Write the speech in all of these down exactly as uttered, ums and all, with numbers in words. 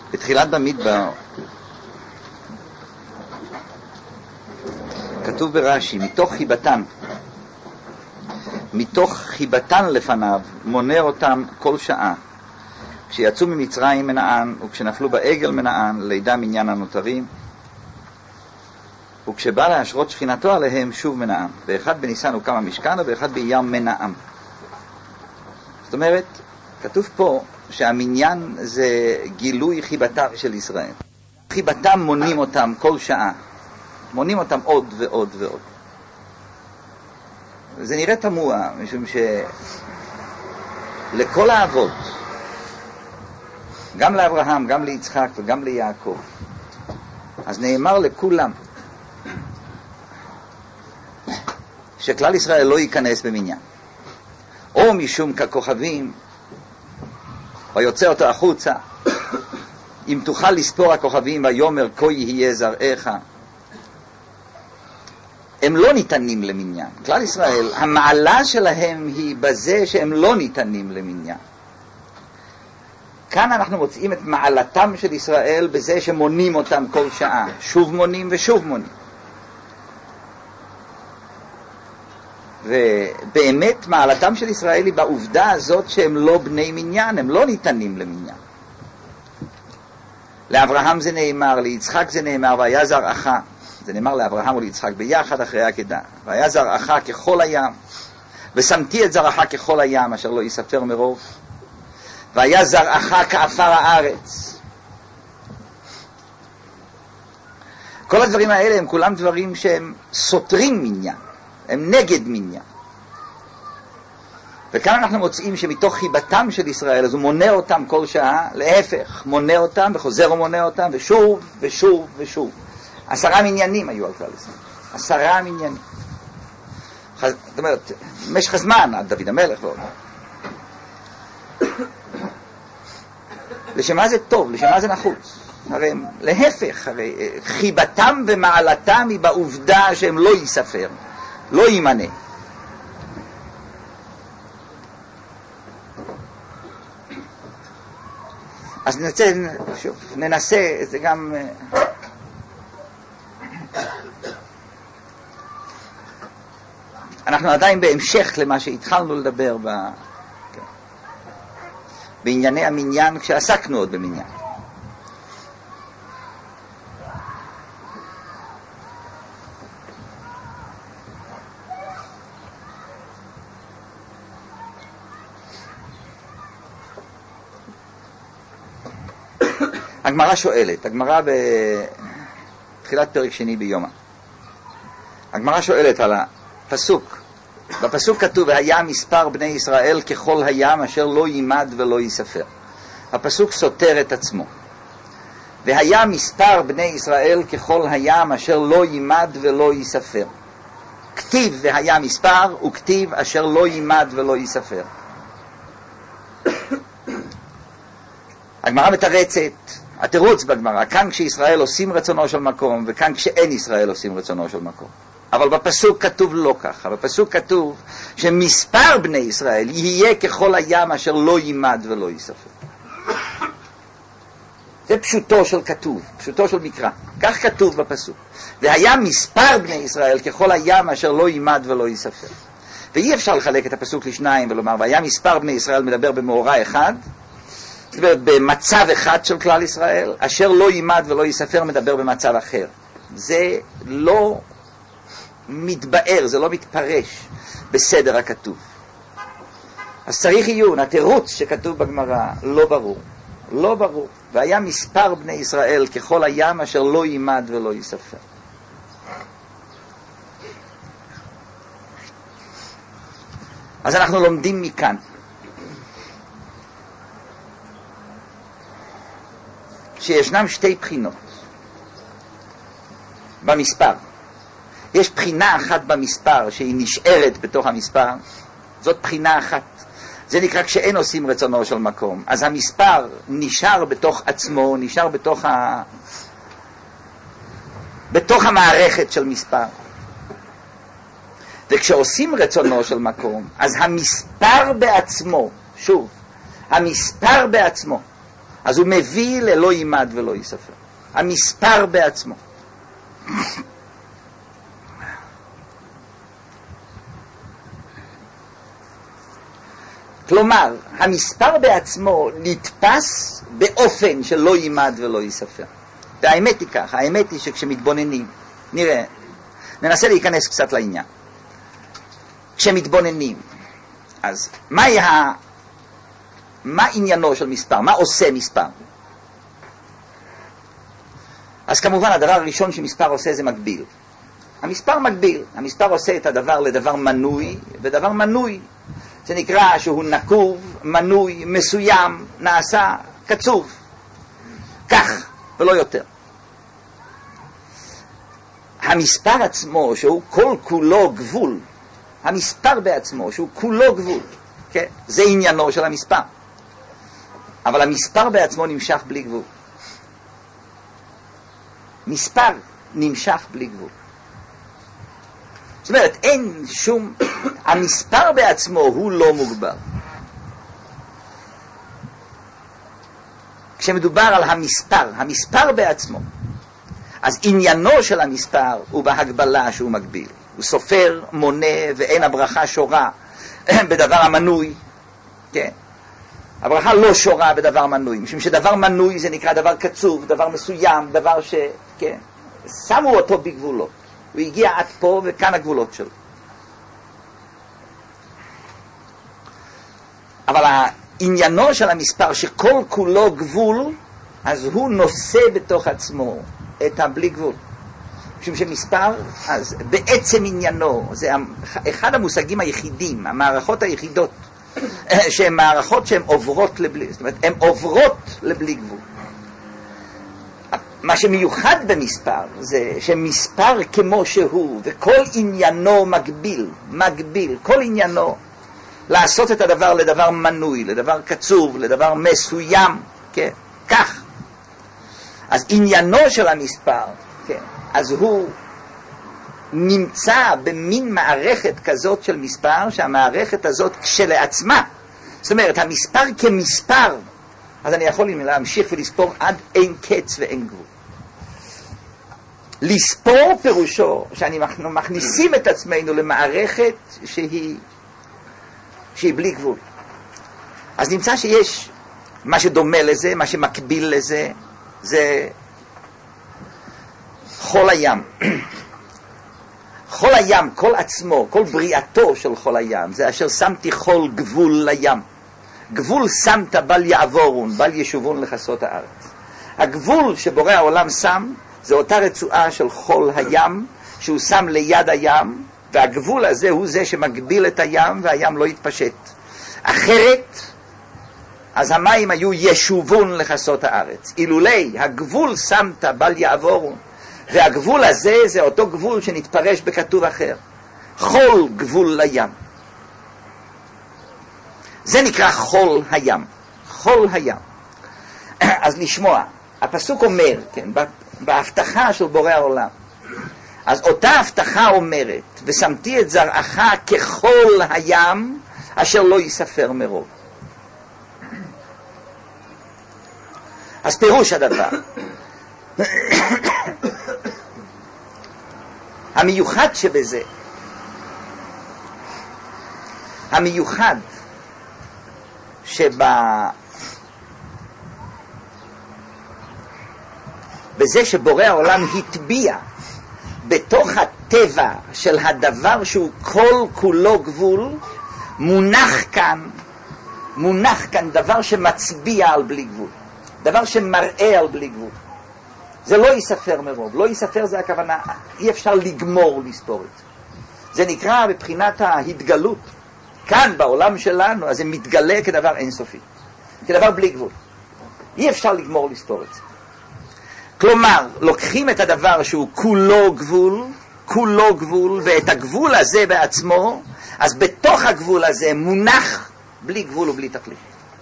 בתחילת במדבר כתוב ברש"י, מתוך חיבתן, מתוך חיבתן לפניו מונה אותם כל שעה, כשיצאו ממצרים מנען וכשנפלו בעגל מנען לידה מניין הנותרים, וכשבא להשרות שכינתו עליהם שוב מנעם. באחד בניסן הוקם המשכן ובאחד באייר מנעם. זאת אומרת, כתוב פה שהמניין זה גילוי חיבתה של ישראל. חיבתם מונים אותם כל שעה, מונים אותם עוד ועוד ועוד. זה נראה תמוה, משום שלכל האבות, גם לאברהם, גם ליצחק וגם ליעקב, אז נאמר לכולם שכלל ישראל לא ייכנס במניין, או משום ככוכבים ויוצא אותו החוצה, אם תוכל לספור הכוכבים ויאמר כה יהיה זרעך. הם לא ניתנים למניין. כלל ישראל, המעלה שלהם היא בזה שהם לא ניתנים למניין. כאן אנחנו מוצאים את מעלתם של ישראל בזה שמונים אותם כל שעה, שוב מונים ושוב מונים. ובאמת מעלתם של ישראל היא בעובדה הזאת שהם לא בני מניין, הם לא ניתנים למניין. לאברהם זה נאמר, ליצחק זה נאמר, והיה זרעך, זה נאמר לאברהם וליצחק ביחד אחרי העקדה, והיה זרעך ככל הים, ושמתי את זרעך ככל הים אשר לא יספר מרוב, והיה זרעך כאפר הארץ. כל הדברים האלה הם כולם דברים שהם סותרים מניין, הם נגד מניין. וכאן אנחנו מוצאים שמתוך חיבתם של ישראל, אז הוא מונה אותם כל שעה, להפך, מונה אותם וחוזר ומונה אותם, ושוב ושוב ושוב. עשרה מניינים היו על כלל ישראל. עשרה מניינים. זאת אומרת, במשך הזמן, עד דוד המלך ועוד. לשמה זה טוב, לשמה זה נחוץ. הרי להפך, הרי חיבתם ומעלתם היא בעובדה שהם לא יספר, לא יימנה. אז ננסה, שוב, ננסה, זה גם... אנחנו עדיין בהמשך למה שהתחלנו לדבר ב... בענייני המניין, כשעסקנו עוד במניין. הגמרא שואלת, הגמרא בתחילת פרק שני ביומא, הגמרא שואלת על הפסוק. בפסוק כתוב, והיה מספר בני ישראל ככל הים אשר לא יימד ולא יספר. הפסוק סותר את עצמו. והיה מספר בני ישראל ככל הים אשר לא יימד ולא יספר. כתיב והיה מספר, וכתיב אשר לא יימד ולא יספר. הגמרא מתרצת, התירוץ בגמרא, כאן כשישראל עושים רצונו של מקום, וכאן כשאין ישראל עושים רצונו של מקום. אבל בפסוק כתוב לא ככה, בפסוק כתוב שמספר בני ישראל יהיה ככל הים אשר לא יימד ולא יספר. זה פשוטו של כתוב, פשוטו של מקרא, כך כתוב בפסוק. והיה מספר בני ישראל ככל הים אשר לא יימד ולא יספר. ואי אפשר לחלק את הפסוק לשניים ולומר, והיה מספר בני ישראל מדבר במאורע אחד, זאת אומרת במצב אחד של כלל ישראל, אשר לא יימד ולא יספר מדבר במצב אחר. זה לא מתבאר, זה לא מתפרש בסדר הכתוב. אז צריך עיון, התירוץ שכתוב בגמרא לא ברור, לא ברור. והיה מספר בני ישראל ככל הים אשר לא יימד ולא יספר. אז אנחנו לומדים מכאן שישנם שתי בחינות במספר. יש בחינה אחת במספר שהיא נשארת בתוך המספר, זאת בחינה אחת. זה נקרא כשאין עושים רצונו של מקום. אז המספר נשאר בתוך עצמו, נשאר בתוך, ה... בתוך המערכת של מספר. וכשעושים רצונו של מקום, אז המספר בעצמו, שוב, המספר בעצמו, אז הוא מביא ללא יימד ולא יספר. המספר בעצמו. כלומר, המספר בעצמו נתפס באופן שלא יימד ולא יספר. והאמת היא כך, האמת היא שכשמתבוננים, נראה, ננסה להיכנס קצת לעניין. כשמתבוננים, אז מהי ה... מה עניינו של מספר? מה עושה מספר? אז כמובן הדבר הראשון שמספר עושה זה מגביל. המספר מגביל, המספר עושה את הדבר לדבר מנוי, ודבר מנוי זה נקרא שהוא נקוב, מנוי, מסוים, נעשה, קצוב. כך, ולא יותר. המספר עצמו, שהוא כל כולו גבול, המספר בעצמו, שהוא כולו גבול, כן? זה עניינו של המספר. אבל המספר בעצמו נמשך בלי גבול. מספר נמשך בלי גבול. זאת אומרת, אין שום... המספר בעצמו הוא לא מוגבל. כשמדובר על המספר, המספר בעצמו, אז עניינו של המספר הוא בהגבלה שהוא מגביל. הוא סופר, מונה, ואין הברכה שורה בדבר המנוי. כן. הברכה לא שורה בדבר מנוי, משום שדבר מנוי זה נקרא דבר קצוב, דבר מסוים, דבר ש... כן. שמו אותו בגבולות. הוא הגיע עד פה וכאן הגבולות שלו. אבל העניינו של המספר שכל כולו גבול, אז הוא נושא בתוך עצמו את הבלי גבול. משום שמספר, אז בעצם עניינו, זה אחד המושגים היחידים, המערכות היחידות, שהן מערכות שהן עוברות לבלי, זאת אומרת, הן עוברות לבלי גבול. מה שמיוחד במספר זה שמספר כמו שהוא וכל עניינו מגביל, מגביל, כל עניינו לעשות את הדבר לדבר מנוי, לדבר קצוב, לדבר מסוים, כן, כך. אז עניינו של המספר, כן, אז הוא נמצא במין מערכת כזאת של מספר, שהמערכת הזאת כשלעצמה, זאת אומרת, המספר כמספר, אז אני יכול להמשיך ולספור עד אין קץ ואין גבול. לספור פירושו שאנחנו מכניסים את עצמנו למערכת שהיא, שהיא בלי גבול. אז נמצא שיש מה שדומה לזה, מה שמקביל לזה, זה חול הים. חול הים, כל עצמו, כל בריאתו של חול הים, זה אשר שמתי חול גבול לים. גבול שמת בל יעבורון, בל ישובון לחסות הארץ. הגבול שבורא העולם שם, זה אותה רצועה של חול הים, שהוא שם ליד הים, והגבול הזה הוא זה שמגביל את הים, והים לא יתפשט. אחרת, אז המים היו ישובון לחסות הארץ. אילולי, הגבול שמת בל יעבורון, והגבול הזה זה אותו גבול שנתפרש בכתוב אחר. חול גבול לים. זה נקרא חול הים. חול הים. אז לשמוע, הפסוק אומר, כן, בהבטחה של בורא העולם, אז אותה הבטחה אומרת, ושמתי את זרעך כחול הים, אשר לא יספר מרוב. אז פירוש הדבר, המיוחד שבזה, המיוחד שבה, בזה שבורא העולם התביע בתוך הטבע של הדבר שהוא כל כולו גבול, מונח כאן, מונח כאן דבר שמצביע על בלי גבול, דבר שמראה על בלי גבול. זה לא יספר מרוב, לא יספר זה הכוונה, אי אפשר לגמור לספור את זה. זה נקרא בבחינת ההתגלות. כאן בעולם שלנו, אז זה מתגלה כדבר אינסופי, כדבר בלי גבול. אי אפשר לגמור לספור את זה. כלומר, לוקחים את הדבר שהוא כולו גבול, כולו גבול, ואת הגבול הזה בעצמו, אז בתוך הגבול הזה מונח בלי גבול ובלי תכלית.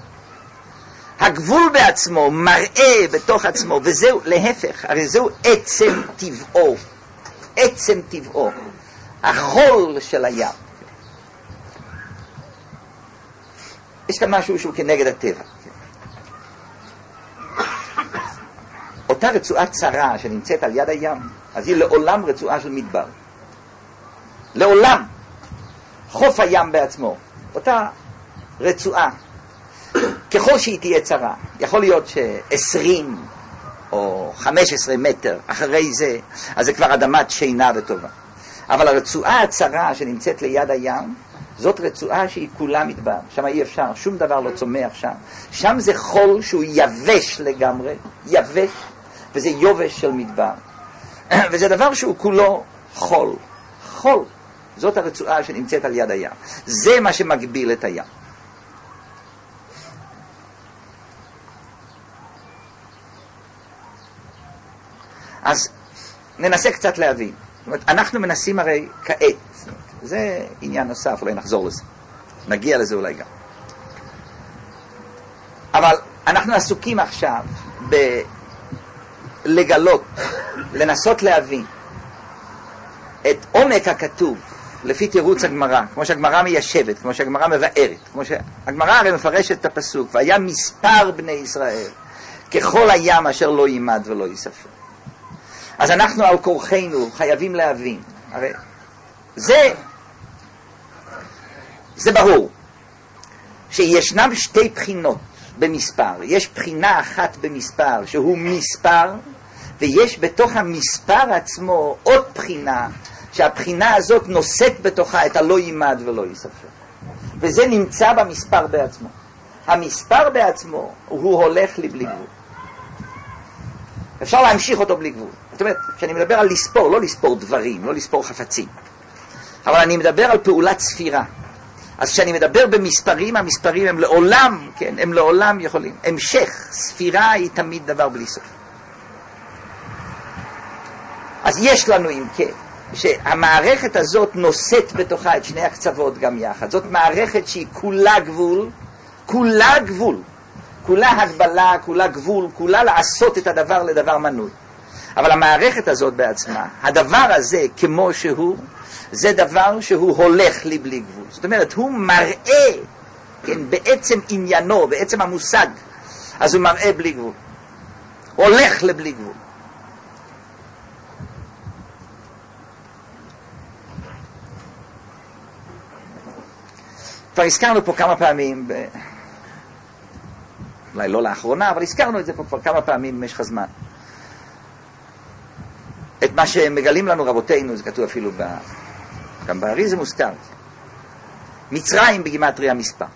הגבול בעצמו מראה בתוך עצמו, וזהו, להפך, הרי זהו עצם טבעו, עצם טבעו, החול של הים. יש כאן משהו שהוא כנגד הטבע. אותה רצועה צרה שנמצאת על יד הים, אז היא לעולם רצועה של מדבר. לעולם. חוף הים בעצמו, אותה רצועה, ככל שהיא תהיה צרה, יכול להיות ש-עשרים או חמש עשרה מטר אחרי זה, אז זה כבר אדמת שינה וטובה. אבל הרצועה הצרה שנמצאת ליד הים, זאת רצועה שהיא כולה מדבר. שם אי אפשר, שום דבר לא צומח שם. שם זה חול שהוא יבש לגמרי, יבש, וזה יובש של מדבר. וזה דבר שהוא כולו חול. חול. זאת הרצועה שנמצאת על יד הים. זה מה שמגביל את הים. אז ננסה קצת להבין. זאת אומרת, אנחנו מנסים הרי כעת, אומרת, זה עניין נוסף, אולי נחזור לזה. נגיע לזה אולי גם. אבל אנחנו עסוקים עכשיו בלגלות, לנסות להבין את עומק הכתוב לפי תירוץ הגמרא, כמו שהגמרא מיישבת, כמו שהגמרא מבארת, כמו שהגמרא הרי מפרשת את הפסוק, והיה מספר בני ישראל ככל הים אשר לא יימד ולא ייספר. אז אנחנו על כורחנו חייבים להבין, הרי זה זה ברור שישנם שתי בחינות במספר. יש בחינה אחת במספר שהוא מספר, ויש בתוך המספר עצמו עוד בחינה, שהבחינה הזאת נושאת בתוכה את הלא יימד ולא ייספר, וזה נמצא במספר בעצמו. המספר בעצמו הוא הולך לי בלי גבול, אפשר להמשיך אותו בלי גבול. זאת אומרת, כשאני מדבר על לספור, לא לספור דברים, לא לספור חפצים, אבל אני מדבר על פעולת ספירה. אז כשאני מדבר במספרים, המספרים הם לעולם, כן, הם לעולם יכולים. המשך, ספירה היא תמיד דבר בלי סוף. אז יש לנו אם כן, שהמערכת הזאת נושאת בתוכה את שני הקצוות גם יחד. זאת מערכת שהיא כולה גבול, כולה גבול, כולה הגבלה, כולה גבול, כולה לעשות את הדבר לדבר מנוי. אבל המערכת הזאת בעצמה, הדבר הזה כמו שהוא, זה דבר שהוא הולך לי בלי גבול. זאת אומרת, הוא מראה, כן, בעצם עניינו, בעצם המושג, אז הוא מראה בלי גבול. הולך לבלי גבול. כבר הזכרנו פה כמה פעמים, ב... אולי לא לאחרונה, אבל הזכרנו את זה פה כבר כמה פעמים במשך הזמן. את מה שמגלים לנו רבותינו, זה כתוב אפילו ב... גם בארי זה מוזכר. מצרים בגימטריה מספר.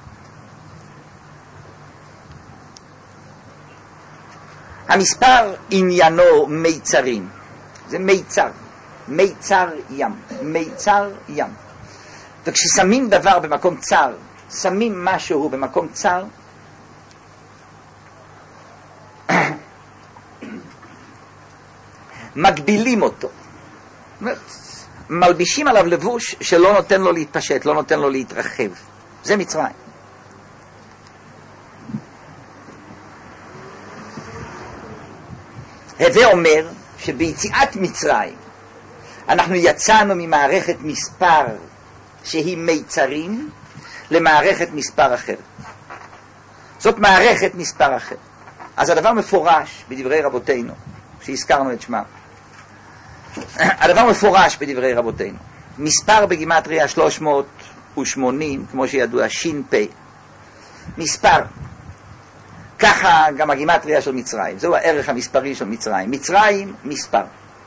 המספר עניינו מיצרים. זה מיצר. מיצר ים. מיצר ים. וכששמים דבר במקום צר, שמים משהו במקום צר, מגבילים אותו. מלבישים עליו לבוש שלא נותן לו להתפשט, לא נותן לו להתרחב. זה מצרים. הווה אומר שביציאת מצרים אנחנו יצאנו ממערכת מספר שהיא מיצרים למערכת מספר אחר. זאת מערכת מספר אחר. אז הדבר מפורש בדברי רבותינו, שהזכרנו את שמם. הדבר מפורש בדברי רבותינו. מספר בגימטריה שלוש מאות ושמונים, כמו שידוע, שין פי. מספר. ככה גם הגימטריה של מצרים. זהו הערך המספרי של מצרים. מצרים, מספר.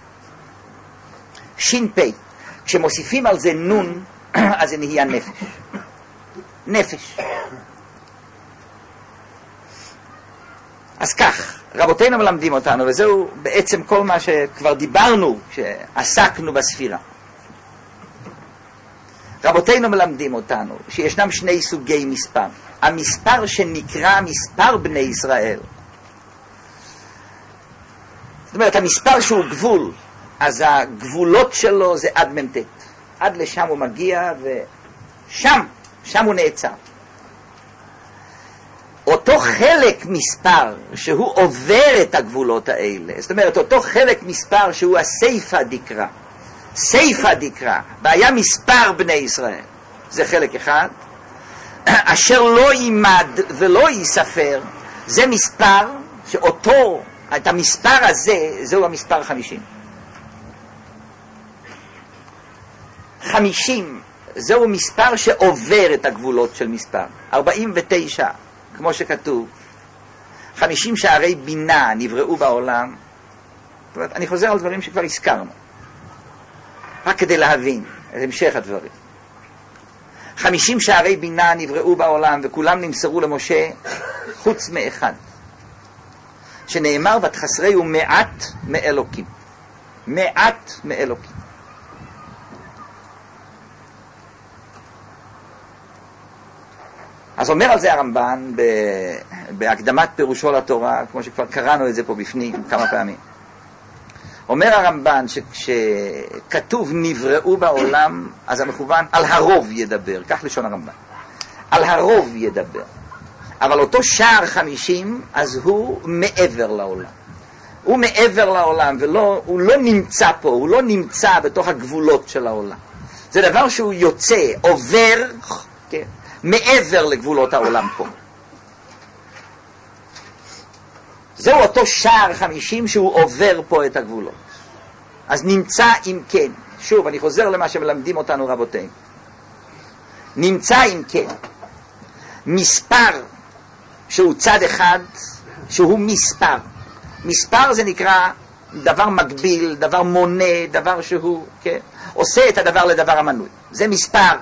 שין פי. כשמוסיפים על זה נון, אז זה נהיה נפש. נפש. אז כך, רבותינו מלמדים אותנו, וזהו בעצם כל מה שכבר דיברנו כשעסקנו בספירה. רבותינו מלמדים אותנו שישנם שני סוגי מספר. המספר שנקרא מספר בני ישראל. זאת אומרת, המספר שהוא גבול, אז הגבולות שלו זה עד ממתת. עד לשם הוא מגיע ושם, שם הוא נעצר. אותו חלק מספר שהוא עובר את הגבולות האלה, זאת אומרת אותו חלק מספר שהוא הסייפה דקרא, סייפה דקרא, והיה מספר בני ישראל, זה חלק אחד. אשר לא יימד ולא ייספר, זה מספר שאותו את המספר הזה, זהו המספר חמישים. חמישים, זהו מספר שעובר את הגבולות של מספר. ארבעים ותשע, כמו שכתוב, חמישים שערי בינה נבראו בעולם. זאת אומרת, אני חוזר על דברים שכבר הזכרנו, רק כדי להבין את המשך הדברים. חמישים שערי בינה נבראו בעולם, וכולם נמסרו למשה חוץ מאחד, שנאמר ותחסרהו מעט מאלוקים. מעט מאלוקים. אז אומר על זה הרמב"ן בהקדמת פירושו לתורה, כמו שכבר קראנו את זה פה בפנים כמה פעמים. אומר הרמב"ן שכשכתוב נבראו בעולם, אז המכוון על הרוב ידבר, כך לשון הרמב"ן. על הרוב ידבר. אבל אותו שער חמישים, אז הוא מעבר לעולם. הוא מעבר לעולם, והוא לא נמצא פה, הוא לא נמצא בתוך הגבולות של העולם. זה דבר שהוא יוצא, עובר, כן, מעבר לגבולות העולם פה. זהו אותו שער חמישים שהוא עובר פה את הגבולות. אז נמצא אם כן, שוב אני חוזר למה שמלמדים אותנו רבותינו, נמצא אם כן מספר שהוא צד אחד, שהוא מספר. מספר זה נקרא דבר מקביל, דבר מונה, דבר שהוא, כן, עושה את הדבר לדבר המנוי. זה מספר.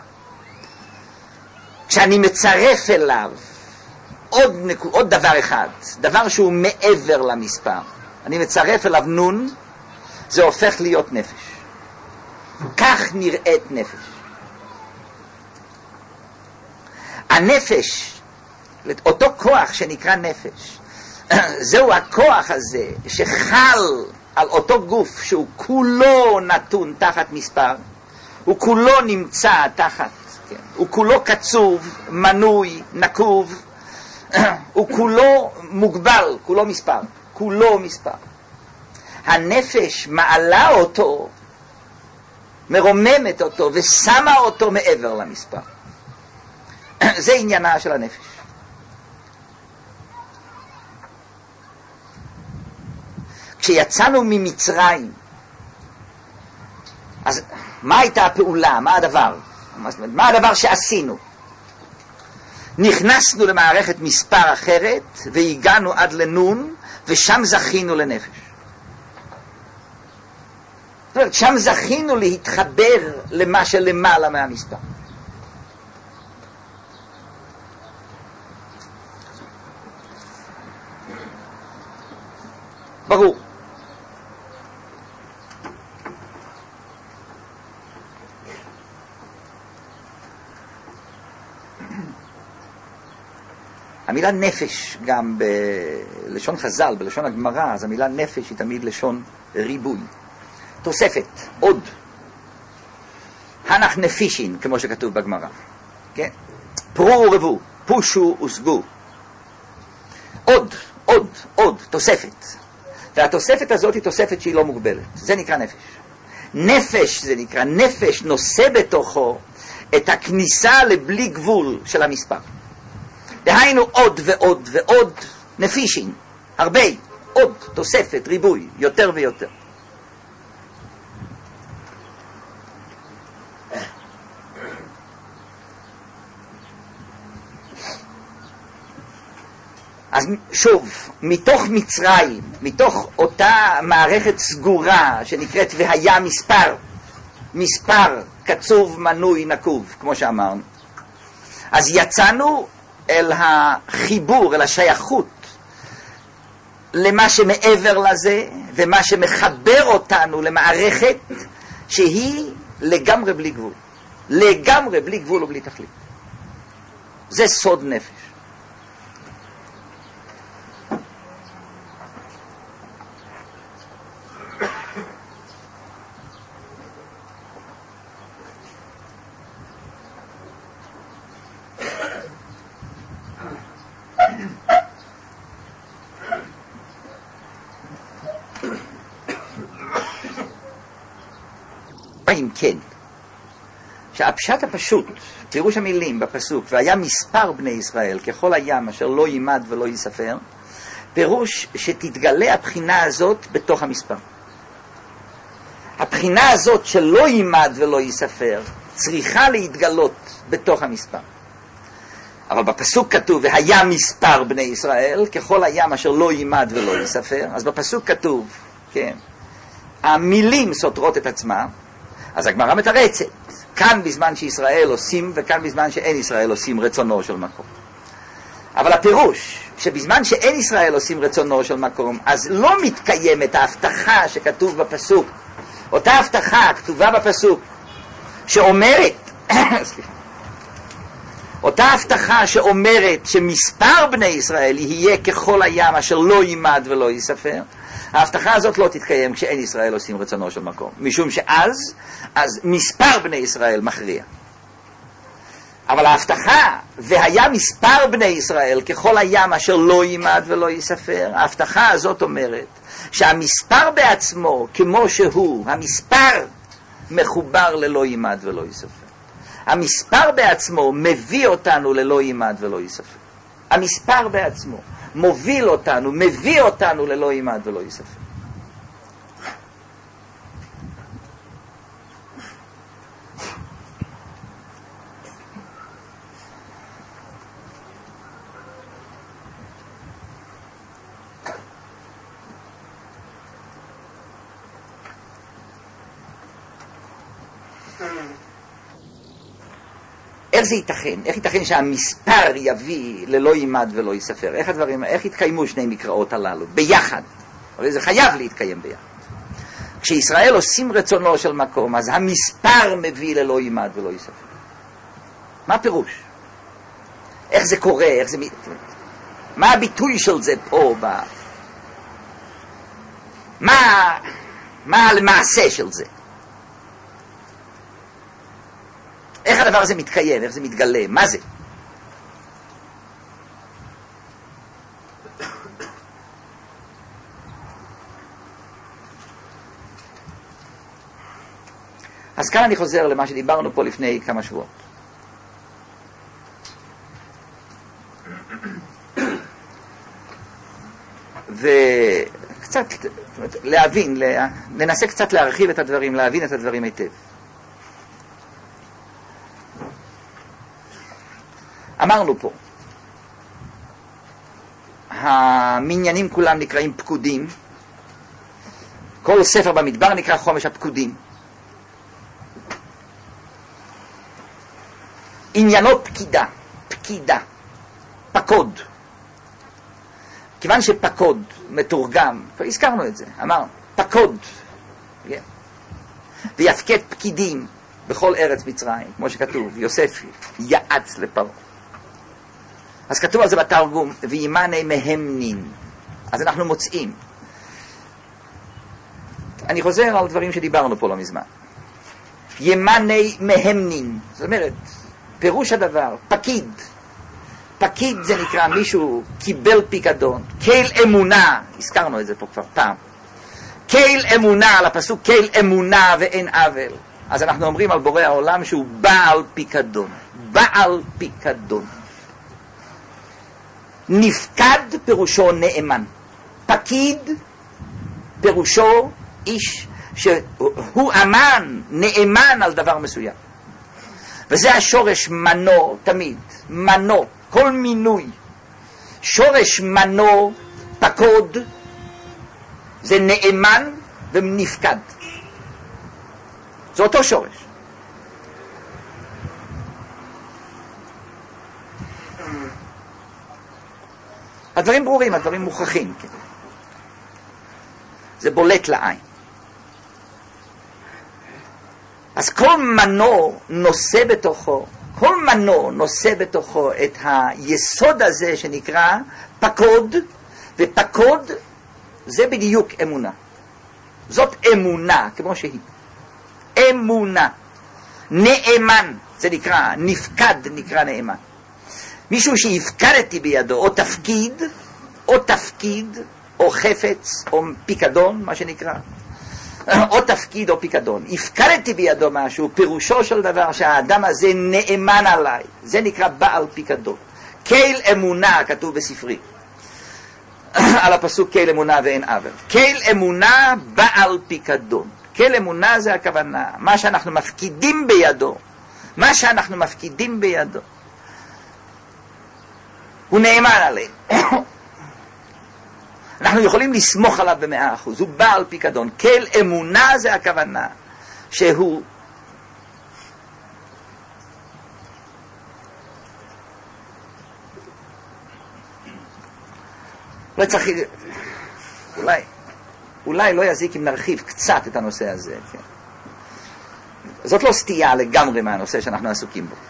כשאני מצרף אליו עוד, נקו, עוד דבר אחד, דבר שהוא מעבר למספר, אני מצרף אליו נון, זה הופך להיות נפש. כך נראית נפש. הנפש, אותו כוח שנקרא נפש, זהו הכוח הזה שחל על אותו גוף שהוא כולו נתון תחת מספר, הוא כולו נמצא תחת, כן, הוא כולו קצוב, מנוי, נקוב, הוא כולו מוגבל, כולו מספר, כולו מספר. הנפש מעלה אותו, מרוממת אותו ושמה אותו מעבר למספר. זה עניינה של הנפש. כשיצאנו ממצרים, אז מה הייתה הפעולה? מה הדבר? מה הדבר שעשינו? נכנסנו למערכת מספר אחרת והגענו עד לנון, ושם זכינו לנפש. זאת אומרת, שם זכינו להתחבר למה שלמעלה מהמספר. ברור. המילה נפש, גם בלשון חז"ל, בלשון הגמרא, אז המילה נפש היא תמיד לשון ריבוי. תוספת, עוד. הנח נפישין, כמו שכתוב בגמרא. כן? פרו ורבו, פושו וסגו. עוד, עוד, עוד, תוספת. והתוספת הזאת היא תוספת שהיא לא מוגבלת. זה נקרא נפש. נפש זה נקרא, נפש נושא בתוכו את הכניסה לבלי גבול של המספר. דהיינו עוד ועוד ועוד נפישין, הרבה, עוד, תוספת, ריבוי, יותר ויותר. אז שוב, מתוך מצרים, מתוך אותה מערכת סגורה שנקראת והיה מספר, מספר קצוב, מנוי, נקוב, כמו שאמרנו, אז יצאנו אל החיבור, אל השייכות למה שמעבר לזה, ומה שמחבר אותנו למערכת שהיא לגמרי בלי גבול. לגמרי בלי גבול ובלי תכלית. זה סוד נפש. אם כן, שהפשט הפשוט, פירוש המילים בפסוק, והיה מספר בני ישראל ככל הים אשר לא יימד ולא ייספר, פירוש שתתגלה הבחינה הזאת בתוך המספר. הבחינה הזאת שלא יימד ולא ייספר צריכה להתגלות בתוך המספר. אבל בפסוק כתוב והיה מספר בני ישראל ככל הים אשר לא יימד ולא ייספר. אז בפסוק כתוב, כן, המילים סותרות את עצמם, אז הגמרא מתרצת, כאן בזמן שישראל עושים וכאן בזמן שאין ישראל עושים רצונו של מקום. אבל הפירוש שבזמן שאין ישראל עושים רצונו של מקום אז לא מתקיימת ההבטחה שכתוב בפסוק, אותה הבטחה כתובה בפסוק שאומרת סליחה, אותה הבטחה שאומרת שמספר בני ישראל יהיה ככל הים אשר לא יימד ולא ייספר. ההבטחה הזאת לא תתקיים כשאין ישראל עושים רצונו של מקום, משום שאז אז מספר בני ישראל מכריע. אבל ההבטחה והיה מספר בני ישראל ככל הים אשר לא יימד ולא ייספר, ההבטחה הזאת אומרת שהמספר בעצמו כמו שהוא, המספר מחובר ללא יימד ולא ייספר. המספר בעצמו מביא אותנו ללא יימד ולא ייספר. המספר בעצמו מוביל אותנו, מביא אותנו ללא יימד ולא ייספר. איך זה ייתכן? איך ייתכן שהמספר יביא ללא יימד ולא ייספר? איך הדברים, איך יתקיימו שני מקראות הללו? ביחד. הרי זה חייב להתקיים ביחד. כשישראל עושים רצונו של מקום, אז המספר מביא ללא יימד ולא ייספר. מה הפירוש? איך זה קורה? איך זה... מה הביטוי של זה פה? ב... מה... מה המעשה של זה? איך הדבר הזה מתקיים? איך זה מתגלה? מה זה? אז כאן אני חוזר למה שדיברנו פה לפני כמה שבועות. וקצת להבין, ננסה קצת להרחיב את הדברים, להבין את הדברים היטב. אמרנו פה, המניינים כולם נקראים פקודים, כל ספר במדבר נקרא חומש הפקודים. עניינו פקידה, פקידה, פקוד. כיוון שפקוד מתורגם, הזכרנו את זה, אמרנו, פקוד, yeah. ויפקד פקידים בכל ארץ מצרים, כמו שכתוב, יוסף יעץ לפרעה. אז כתוב על זה בתרגום, וימני מהמנין. אז אנחנו מוצאים. אני חוזר על דברים שדיברנו פה לא מזמן. ימני מהמנין. זאת אומרת, פירוש הדבר, פקיד. פקיד זה נקרא מישהו קיבל פיקדון. קהל אמונה, הזכרנו את זה פה כבר פעם. קהל אמונה, על הפסוק קהל אמונה ואין עוול. אז אנחנו אומרים על בורא העולם שהוא בעל פיקדון. בעל פיקדון. נפקד פירושו נאמן. פקיד פירושו איש שהוא אמן, נאמן על דבר מסוים. וזה השורש מנו תמיד. מנו, כל מינוי. שורש מנו, פקוד, זה נאמן ונפקד. זה אותו שורש. הדברים ברורים, הדברים מוכרחים. כן. זה בולט לעין. אז כל מנו נושא בתוכו, כל מנו נושא בתוכו את היסוד הזה שנקרא פקוד, ופקוד זה בדיוק אמונה. זאת אמונה, כמו שהיא. אמונה. נאמן, זה נקרא, נפקד נקרא נאמן. מישהו שהפקדתי בידו, או תפקיד, או תפקיד, או חפץ, או פיקדון, מה שנקרא, או תפקיד או פיקדון. הפקדתי בידו משהו, פירושו של דבר שהאדם הזה נאמן עליי. זה נקרא בעל פיקדון. קהל אמונה, כתוב בספרי. על הפסוק כל אמונה ואין עוול. כל אמונה בעל פיקדון. כל אמונה זה הכוונה, מה שאנחנו מפקידים בידו, מה שאנחנו מפקידים בידו. הוא נאמן עלינו. אנחנו יכולים לסמוך עליו במאה אחוז, הוא בעל פיקדון. כל אמונה זה הכוונה שהוא לא צריך, אולי, אולי לא יזיק אם נרחיב קצת את הנושא הזה. כן? זאת לא סטייה לגמרי מהנושא שאנחנו עסוקים בו.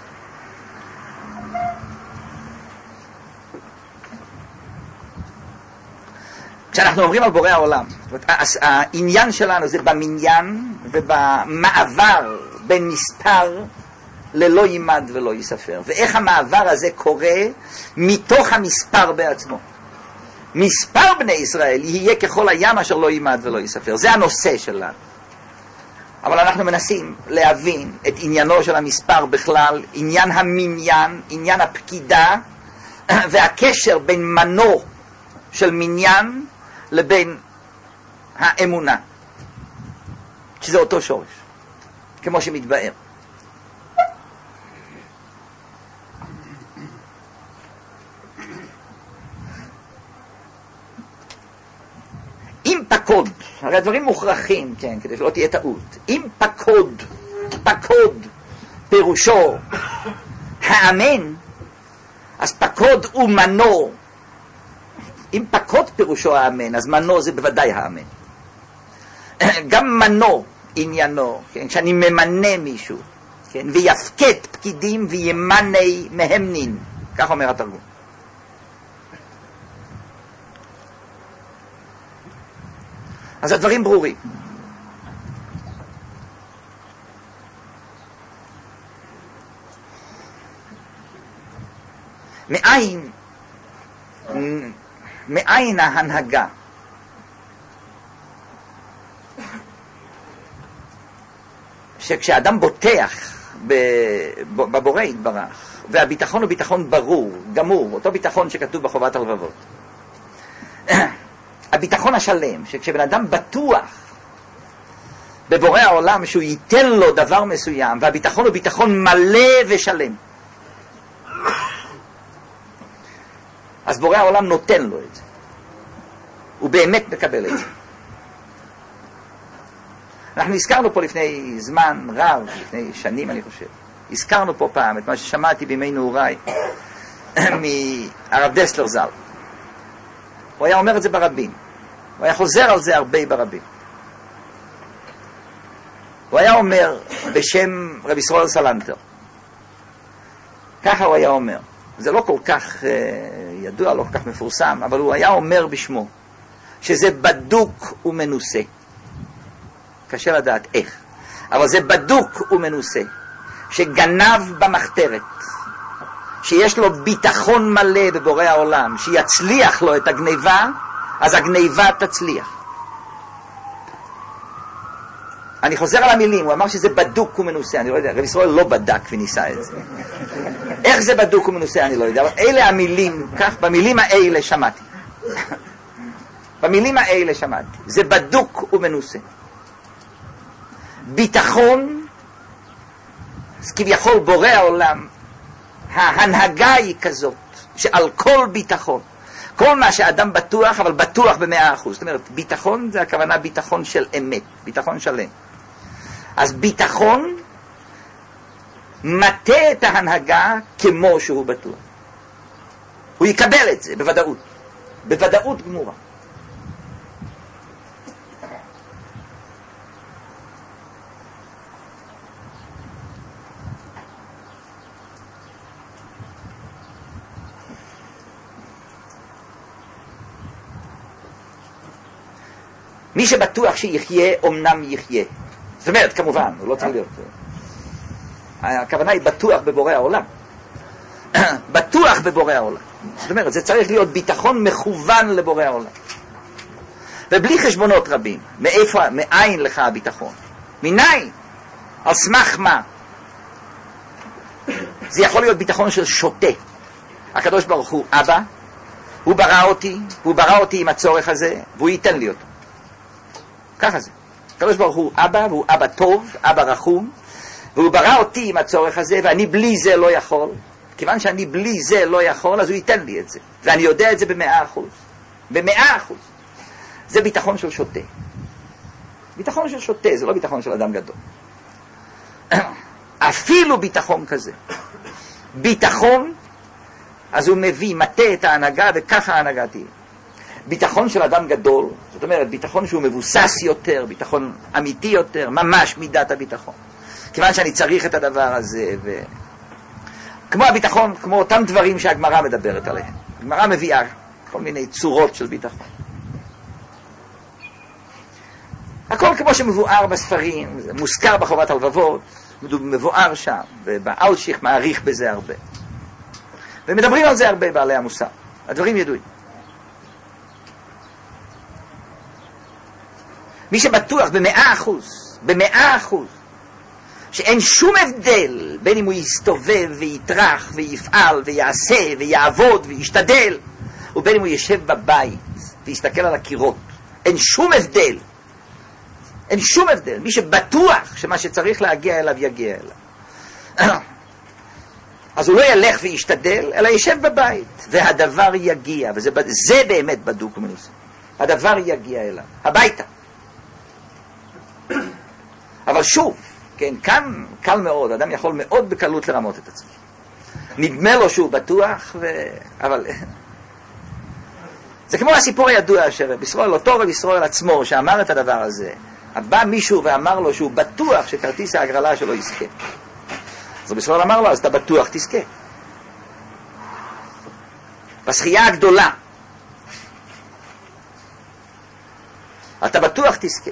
כשאנחנו אומרים על בורא העולם, העניין שלנו זה במניין ובמעבר בין מספר ללא יימד ולא ייספר. ואיך המעבר הזה קורה מתוך המספר בעצמו. מספר בני ישראל יהיה ככל הים אשר לא יימד ולא ייספר. זה הנושא שלנו. אבל אנחנו מנסים להבין את עניינו של המספר בכלל, עניין המניין, עניין הפקידה, והקשר בין מנו של מניין לבין האמונה, שזה אותו שורש, כמו שמתבאר. אם פקוד, הרי הדברים מוכרחים, כן, כדי שלא תהיה טעות. אם פקוד, פקוד, פירושו האמן, אז פקוד הוא מנו. אם פקוד פירושו האמן, אז מנו זה בוודאי האמן. גם מנו עניינו, כן, שאני ממנה מישהו, כן, ויפקד פקידים וימנה מהם נין, כך אומר התרגום. אז הדברים ברורים. מאין, מאין ההנהגה? שכשאדם בוטח בבורא יתברך, והביטחון הוא ביטחון ברור, גמור, אותו ביטחון שכתוב בחובת הלבבות. הביטחון השלם, שכשבן אדם בטוח בבורא העולם שהוא ייתן לו דבר מסוים, והביטחון הוא ביטחון מלא ושלם, אז בורא העולם נותן לו את זה. הוא באמת מקבל את זה. אנחנו הזכרנו פה לפני זמן רב, לפני שנים אני חושב, הזכרנו פה פעם את מה ששמעתי בימי נעוריי מהרב דסלר ז"ל. הוא היה אומר את זה ברבים. הוא היה חוזר על זה הרבה ברבים. הוא היה אומר בשם רב ישראל סלנטר. ככה הוא היה אומר. זה לא כל כך uh, ידוע, לא כל כך מפורסם, אבל הוא היה אומר בשמו שזה בדוק ומנוסה. קשה לדעת איך. אבל זה בדוק ומנוסה. שגנב במחתרת. שיש לו ביטחון מלא בבורא העולם, שיצליח לו את הגניבה, אז הגניבה תצליח. אני חוזר על המילים, הוא אמר שזה בדוק ומנוסה, אני לא יודע, רב ישראל לא בדק וניסה את זה. איך זה בדוק ומנוסה אני לא יודע, אבל אלה המילים, כך, במילים האלה שמעתי. במילים האלה שמעתי, זה בדוק ומנוסה. ביטחון, כביכול בורא העולם, ההנהגה היא כזאת, שעל כל ביטחון, כל מה שאדם בטוח, אבל בטוח במאה אחוז. זאת אומרת, ביטחון זה הכוונה ביטחון של אמת, ביטחון שלם. אז ביטחון מטה את ההנהגה כמו שהוא בטוח. הוא יקבל את זה בוודאות, בוודאות גמורה. מי שבטוח שיחיה, אומנם יחיה. זאת אומרת, כמובן, הוא לא צריך להיות. הכוונה היא בטוח בבורא העולם. בטוח בבורא העולם. זאת אומרת, זה צריך להיות ביטחון מכוון לבורא העולם. ובלי חשבונות רבים. מאיפה, מאין לך הביטחון? מניין? על סמך מה? זה יכול להיות ביטחון של שוטה. הקדוש ברוך הוא אבא, הוא ברא אותי, הוא ברא אותי עם הצורך הזה, והוא ייתן לי אותו. ככה זה. הקדוש ברוך הוא אבא, והוא אבא טוב, אבא רחום, והוא ברא אותי עם הצורך הזה, ואני בלי זה לא יכול. כיוון שאני בלי זה לא יכול, אז הוא ייתן לי את זה. ואני יודע את זה במאה אחוז. במאה אחוז. זה ביטחון של שוטה. ביטחון של שוטה, זה לא ביטחון של אדם גדול. אפילו ביטחון כזה. ביטחון, אז הוא מביא, מטה את ההנהגה, וככה ההנהגה תהיה. ביטחון של אדם גדול, זאת אומרת, ביטחון שהוא מבוסס יותר, ביטחון אמיתי יותר, ממש מידת הביטחון. כיוון שאני צריך את הדבר הזה, ו... כמו הביטחון, כמו אותם דברים שהגמרא מדברת עליהם. הגמרא מביאה כל מיני צורות של ביטחון. הכל כמו שמבואר בספרים, מוזכר בחובת הלבבות, מבואר שם, ובאלשיך מעריך בזה הרבה. ומדברים על זה הרבה בעלי המוסר. הדברים ידועים. מי שבטוח במאה אחוז, במאה אחוז, שאין שום הבדל בין אם הוא יסתובב ויתרח ויפעל ויעשה ויעבוד וישתדל, ובין אם הוא ישב בבית ויסתכל על הקירות. אין שום הבדל. אין שום הבדל. מי שבטוח שמה שצריך להגיע אליו יגיע אליו. אז הוא לא ילך וישתדל, אלא ישב בבית, והדבר יגיע, וזה זה באמת בדוק ומנוסה. הדבר יגיע אליו, הביתה. אבל שוב, כן, כאן קל מאוד, אדם יכול מאוד בקלות לרמות את עצמו. נדמה לו שהוא בטוח, ו... אבל... זה כמו הסיפור הידוע שרב ישראל, אותו רב ישראל עצמו, שאמר את הדבר הזה. בא מישהו ואמר לו שהוא בטוח שכרטיס ההגרלה שלו יזכה. אז רב ישראל אמר לו, אז אתה בטוח תזכה. בשחייה הגדולה, אתה בטוח תזכה.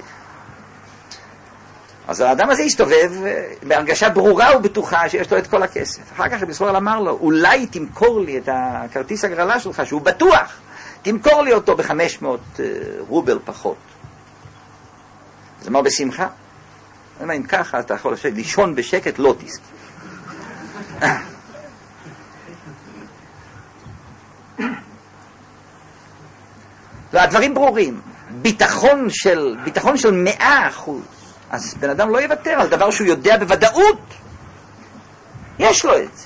אז האדם הזה הסתובב בהרגשה ברורה ובטוחה שיש לו את כל הכסף. אחר כך רב ישראל אמר לו, אולי תמכור לי את הכרטיס הגרלה שלך, שהוא בטוח, תמכור לי אותו ב-חמש מאות רובל פחות. אז אמר בשמחה. אם ככה אתה יכול לישון בשקט, לא תזכה. והדברים ברורים. ביטחון של, ביטחון של מאה אחוז. אז בן אדם לא יוותר על דבר שהוא יודע בוודאות. יש לו את זה.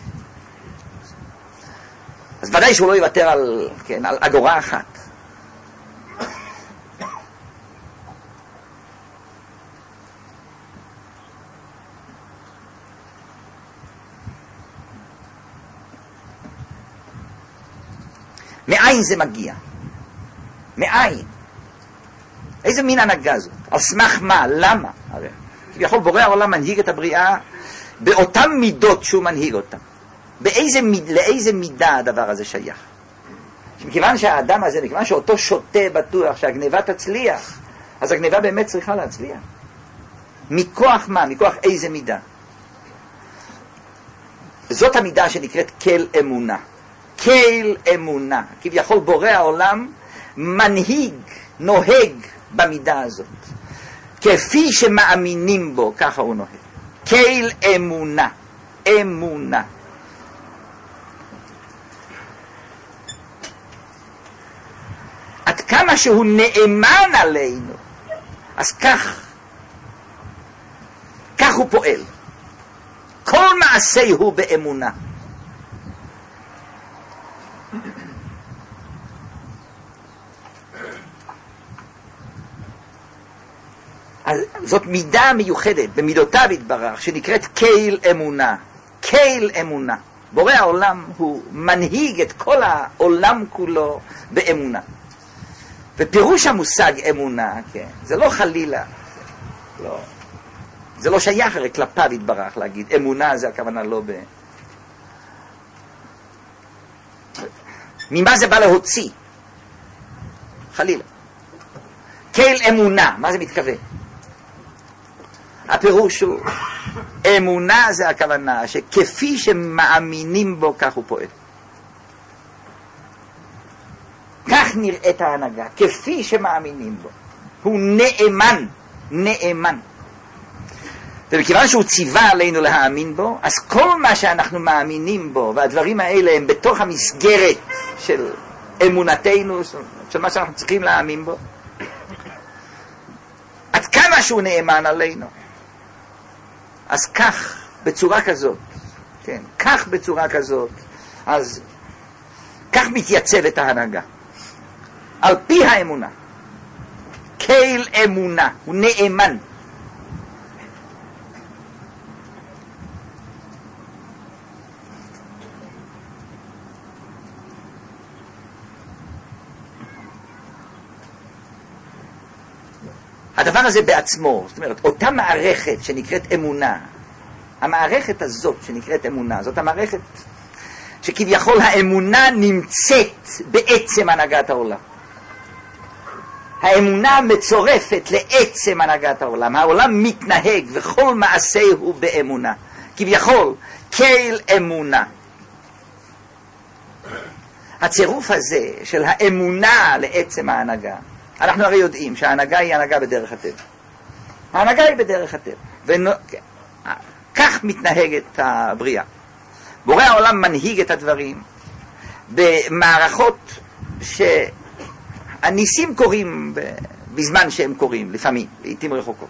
אז ודאי שהוא לא יוותר על, כן, על אגורה אחת. מאין זה מגיע? מאין? איזה מין הנהגה זאת? על סמך מה? למה? הרי כביכול בורא העולם מנהיג את הבריאה באותן מידות שהוא מנהיג אותן. באיזה, לאיזה מידה הדבר הזה שייך? מכיוון שהאדם הזה, מכיוון שאותו שוטה בטוח שהגניבה תצליח, אז הגניבה באמת צריכה להצליח. מכוח מה? מכוח איזה מידה? זאת המידה שנקראת כל אמונה. כל אמונה. כביכול בורא העולם מנהיג, נוהג במידה הזאת. כפי שמאמינים בו, ככה הוא נוהג. כל אמונה. אמונה. עד כמה שהוא נאמן עלינו, אז כך, כך הוא פועל. כל מעשה הוא באמונה. אז זאת מידה מיוחדת במידותיו יתברך שנקראת כל אמונה. כל אמונה. בורא העולם הוא מנהיג את כל העולם כולו באמונה. ופירוש המושג אמונה, כן, זה לא חלילה, זה לא, זה לא שייך הרי כלפיו יתברך להגיד, אמונה זה הכוונה לא ב... ממה זה בא להוציא? חלילה. כל אמונה, מה זה מתכוון? הפירוש הוא, אמונה זה הכוונה שכפי שמאמינים בו כך הוא פועל. כך נראית ההנהגה, כפי שמאמינים בו. הוא נאמן, נאמן. ובכיוון שהוא ציווה עלינו להאמין בו, אז כל מה שאנחנו מאמינים בו, והדברים האלה הם בתוך המסגרת של אמונתנו, של מה שאנחנו צריכים להאמין בו. עד כמה שהוא נאמן עלינו. אז כך, בצורה כזאת, כן, כך בצורה כזאת, אז כך מתייצבת ההנהגה. על פי האמונה. קהיל אמונה, הוא נאמן. הדבר הזה בעצמו, זאת אומרת, אותה מערכת שנקראת אמונה, המערכת הזאת שנקראת אמונה, זאת המערכת שכביכול האמונה נמצאת בעצם הנהגת העולם. האמונה מצורפת לעצם הנהגת העולם. העולם מתנהג וכל מעשה הוא באמונה. כביכול, קהיל אמונה. הצירוף הזה של האמונה לעצם ההנהגה, אנחנו הרי יודעים שההנהגה היא הנהגה בדרך הטבע. ההנהגה היא בדרך הטבע. וכך מתנהגת הבריאה. בורא העולם מנהיג את הדברים במערכות שהניסים קורים בזמן שהם קורים, לפעמים, לעתים רחוקות.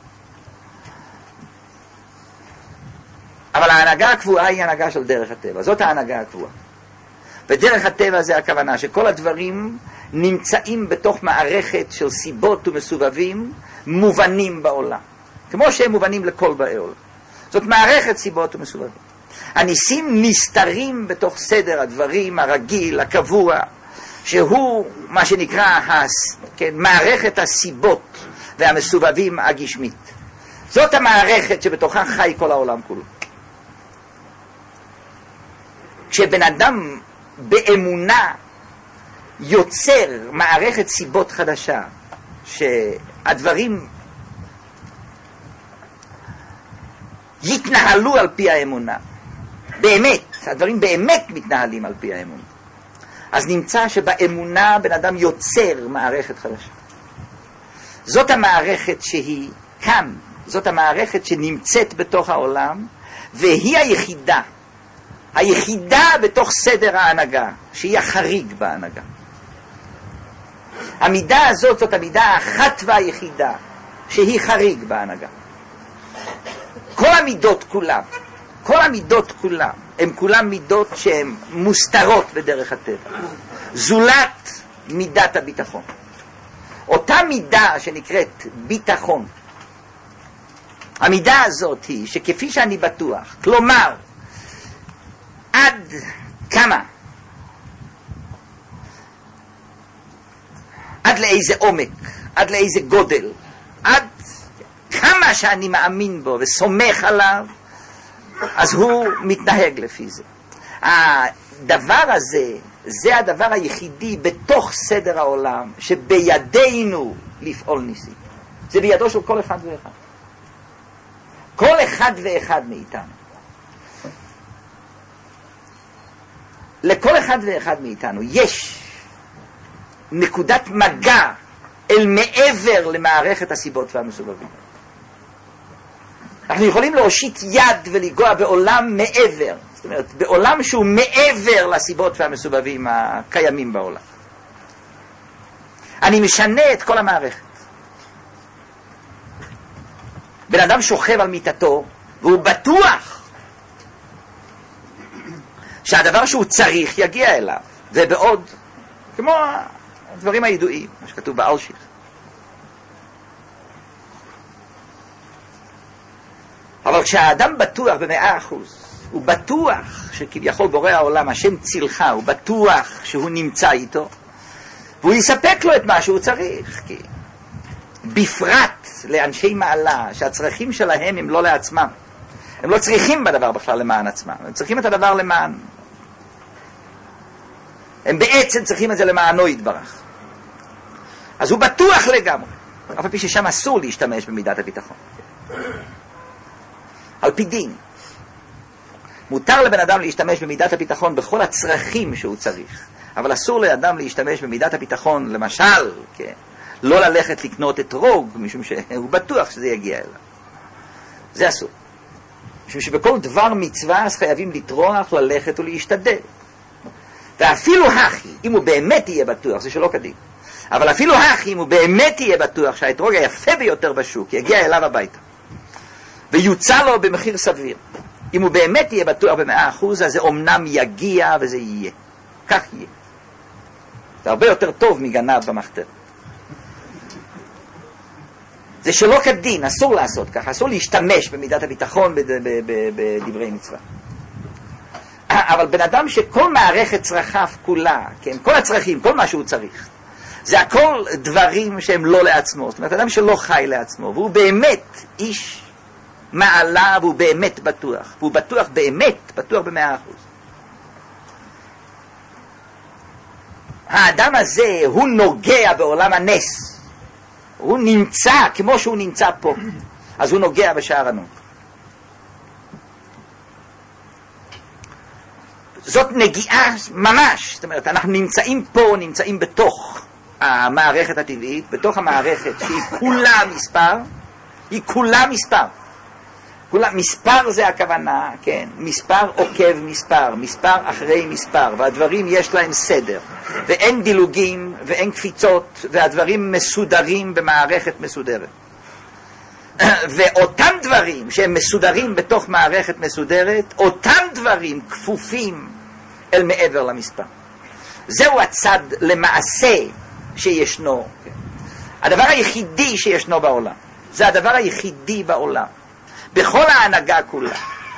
אבל ההנהגה הקבועה היא הנהגה של דרך הטבע. זאת ההנהגה הקבועה. ודרך הטבע זה הכוונה שכל הדברים נמצאים בתוך מערכת של סיבות ומסובבים מובנים בעולם. כמו שהם מובנים לכל באי עולם. זאת מערכת סיבות ומסובבים. הניסים נסתרים בתוך סדר הדברים הרגיל, הקבוע, שהוא מה שנקרא הס, כן, מערכת הסיבות והמסובבים הגשמית. זאת המערכת שבתוכה חי כל העולם כולו. כשבן אדם באמונה יוצר מערכת סיבות חדשה, שהדברים יתנהלו על פי האמונה, באמת, הדברים באמת מתנהלים על פי האמונה, אז נמצא שבאמונה בן אדם יוצר מערכת חדשה. זאת המערכת שהיא כאן, זאת המערכת שנמצאת בתוך העולם, והיא היחידה, היחידה בתוך סדר ההנהגה, שהיא החריג בהנהגה. המידה הזאת זאת המידה האחת והיחידה, שהיא חריג בהנהגה. כל המידות כולם, כל המידות כולם, הן כולם מידות שהן מוסתרות בדרך הטבע. זולת מידת הביטחון. אותה מידה שנקראת ביטחון. המידה הזאת היא שכפי שאני בטוח, כלומר, עד כמה, עד לאיזה עומק, עד לאיזה גודל, עד כמה שאני מאמין בו וסומך עליו, אז הוא מתנהג לפי זה. הדבר הזה, זה הדבר היחידי בתוך סדר העולם שבידינו לפעול ניסים. זה בידו של כל אחד ואחד. כל אחד ואחד מאיתנו. לכל אחד ואחד מאיתנו יש נקודת מגע אל מעבר למערכת הסיבות והמסובבים. אנחנו יכולים להושיט יד ולגוע בעולם מעבר, זאת אומרת, בעולם שהוא מעבר לסיבות והמסובבים הקיימים בעולם. אני משנה את כל המערכת. בן אדם שוכב על מיטתו, והוא בטוח שהדבר שהוא צריך יגיע אליו, ובעוד, כמו הדברים הידועים, מה שכתוב באלשיך. אבל כשהאדם בטוח במאה אחוז, הוא בטוח שכביכול בורא העולם, השם צילך, הוא בטוח שהוא נמצא איתו, והוא יספק לו את מה שהוא צריך, כי בפרט לאנשי מעלה, שהצרכים שלהם הם לא לעצמם. הם לא צריכים בדבר בכלל למען עצמם, הם צריכים את הדבר למען. הם בעצם צריכים את זה למענו יתברך. אז הוא בטוח לגמרי, אף על פי ששם אסור להשתמש במידת הביטחון. על פי דין. מותר לבן אדם להשתמש במידת הביטחון בכל הצרכים שהוא צריך, אבל אסור לאדם להשתמש במידת הביטחון, למשל, כן, לא ללכת לקנות את רוג, משום שהוא בטוח שזה יגיע אליו. זה אסור. משום שבכל דבר מצווה אז חייבים לטרוח, ללכת ולהשתדל. ואפילו הכי, אם הוא באמת יהיה בטוח, זה שלא כדין, אבל אפילו הכי, אם הוא באמת יהיה בטוח שהאתרוג היפה ביותר בשוק יגיע אליו הביתה, ויוצא לו במחיר סביר, אם הוא באמת יהיה בטוח במאה אחוז, אז זה אומנם יגיע וזה יהיה. כך יהיה. זה הרבה יותר טוב מגנב במחתרת. זה שלא כדין, אסור לעשות ככה, אסור להשתמש במידת הביטחון בדברי מצווה. אבל בן אדם שכל מערכת צרכיו כולה, כן, כל הצרכים, כל מה שהוא צריך, זה הכל דברים שהם לא לעצמו. זאת אומרת, אדם שלא חי לעצמו, והוא באמת איש מעלה, והוא באמת בטוח, והוא בטוח באמת, בטוח במאה אחוז. האדם הזה, הוא נוגע בעולם הנס. הוא נמצא כמו שהוא נמצא פה. אז הוא נוגע בשער הנון. זאת נגיעה ממש. זאת אומרת, אנחנו נמצאים פה, נמצאים בתוך המערכת הטבעית, בתוך המערכת שהיא כולה מספר, היא כולה מספר. כולה, מספר זה הכוונה, כן, מספר עוקב מספר, מספר אחרי מספר, והדברים יש להם סדר, ואין דילוגים ואין קפיצות, והדברים מסודרים במערכת מסודרת. ואותם דברים שהם מסודרים בתוך מערכת מסודרת, אותם דברים כפופים אל מעבר למספר. זהו הצד למעשה שישנו. הדבר היחידי שישנו בעולם. זה הדבר היחידי בעולם. בכל ההנהגה כולה.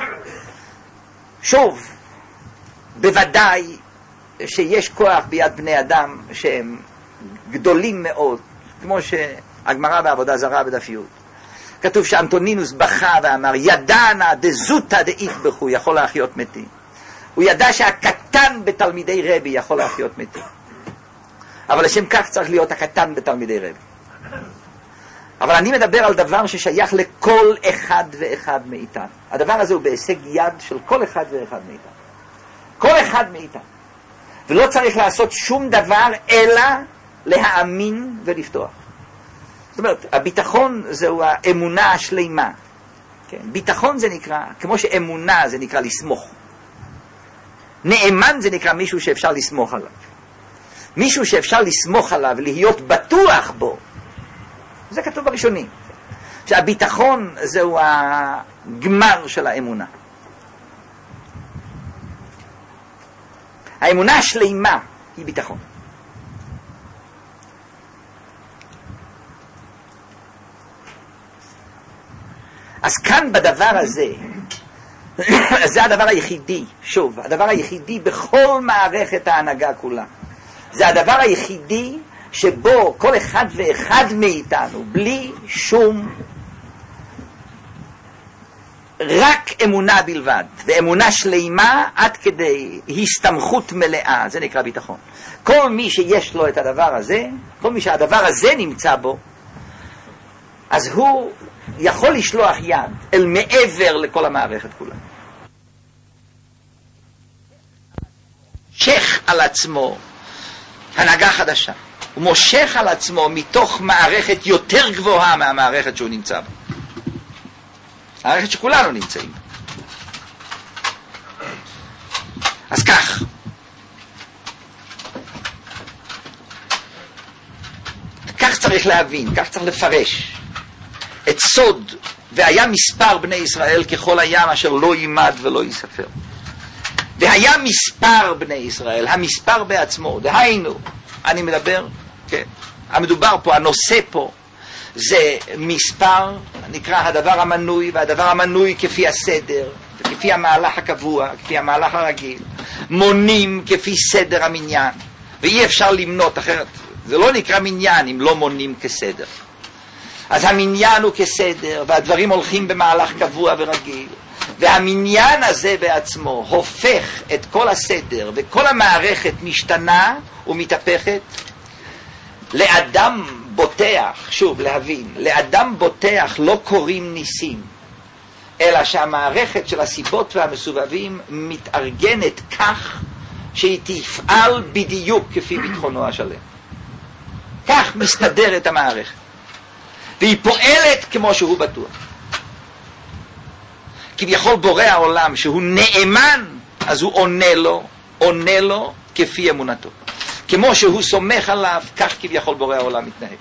שוב, בוודאי שיש כוח ביד בני אדם שהם גדולים מאוד, כמו שהגמרא בעבודה זרה בדף י'. כתוב שאנטונינוס בכה ואמר, ידענה דזוטה דאיתבחו, יכול להחיות מתים. הוא ידע שהקטן בתלמידי רבי יכול להחיות מתים. אבל לשם כך צריך להיות הקטן בתלמידי רבי. אבל אני מדבר על דבר ששייך לכל אחד ואחד מאיתנו. הדבר הזה הוא בהישג יד של כל אחד ואחד מאיתנו. כל אחד מאיתנו. ולא צריך לעשות שום דבר אלא להאמין ולפתוח. זאת אומרת, הביטחון זהו האמונה השלימה. כן? ביטחון זה נקרא, כמו שאמונה זה נקרא לסמוך. נאמן זה נקרא מישהו שאפשר לסמוך עליו. מישהו שאפשר לסמוך עליו, להיות בטוח בו. זה כתוב בראשונים. שהביטחון זהו הגמר של האמונה. האמונה השלימה היא ביטחון. אז כאן בדבר הזה, זה הדבר היחידי, שוב, הדבר היחידי בכל מערכת ההנהגה כולה. זה הדבר היחידי שבו כל אחד ואחד מאיתנו, בלי שום, רק אמונה בלבד, ואמונה שלימה עד כדי הסתמכות מלאה, זה נקרא ביטחון. כל מי שיש לו את הדבר הזה, כל מי שהדבר הזה נמצא בו, אז הוא יכול לשלוח יד אל מעבר לכל המערכת כולה. שייך על עצמו הנהגה חדשה. הוא מושך על עצמו מתוך מערכת יותר גבוהה מהמערכת שהוא נמצא בה. מערכת שכולנו נמצאים בה. אז כך. כך צריך להבין, כך צריך לפרש. את סוד, והיה מספר בני ישראל ככל הים אשר לא יימד ולא ייספר. והיה מספר בני ישראל, המספר בעצמו, דהיינו, אני מדבר, כן, המדובר פה, הנושא פה, זה מספר, נקרא הדבר המנוי, והדבר המנוי כפי הסדר, כפי המהלך הקבוע, כפי המהלך הרגיל, מונים כפי סדר המניין, ואי אפשר למנות אחרת, זה לא נקרא מניין אם לא מונים כסדר. אז המניין הוא כסדר, והדברים הולכים במהלך קבוע ורגיל, והמניין הזה בעצמו הופך את כל הסדר, וכל המערכת משתנה ומתהפכת. לאדם בוטח, שוב להבין, לאדם בוטח לא קוראים ניסים, אלא שהמערכת של הסיבות והמסובבים מתארגנת כך שהיא תפעל בדיוק כפי ביטחונו השלם. כך מסתדרת המערכת. והיא פועלת כמו שהוא בטוח. כביכול בורא העולם שהוא נאמן, אז הוא עונה לו, עונה לו כפי אמונתו. כמו שהוא סומך עליו, כך כביכול בורא העולם מתנהג.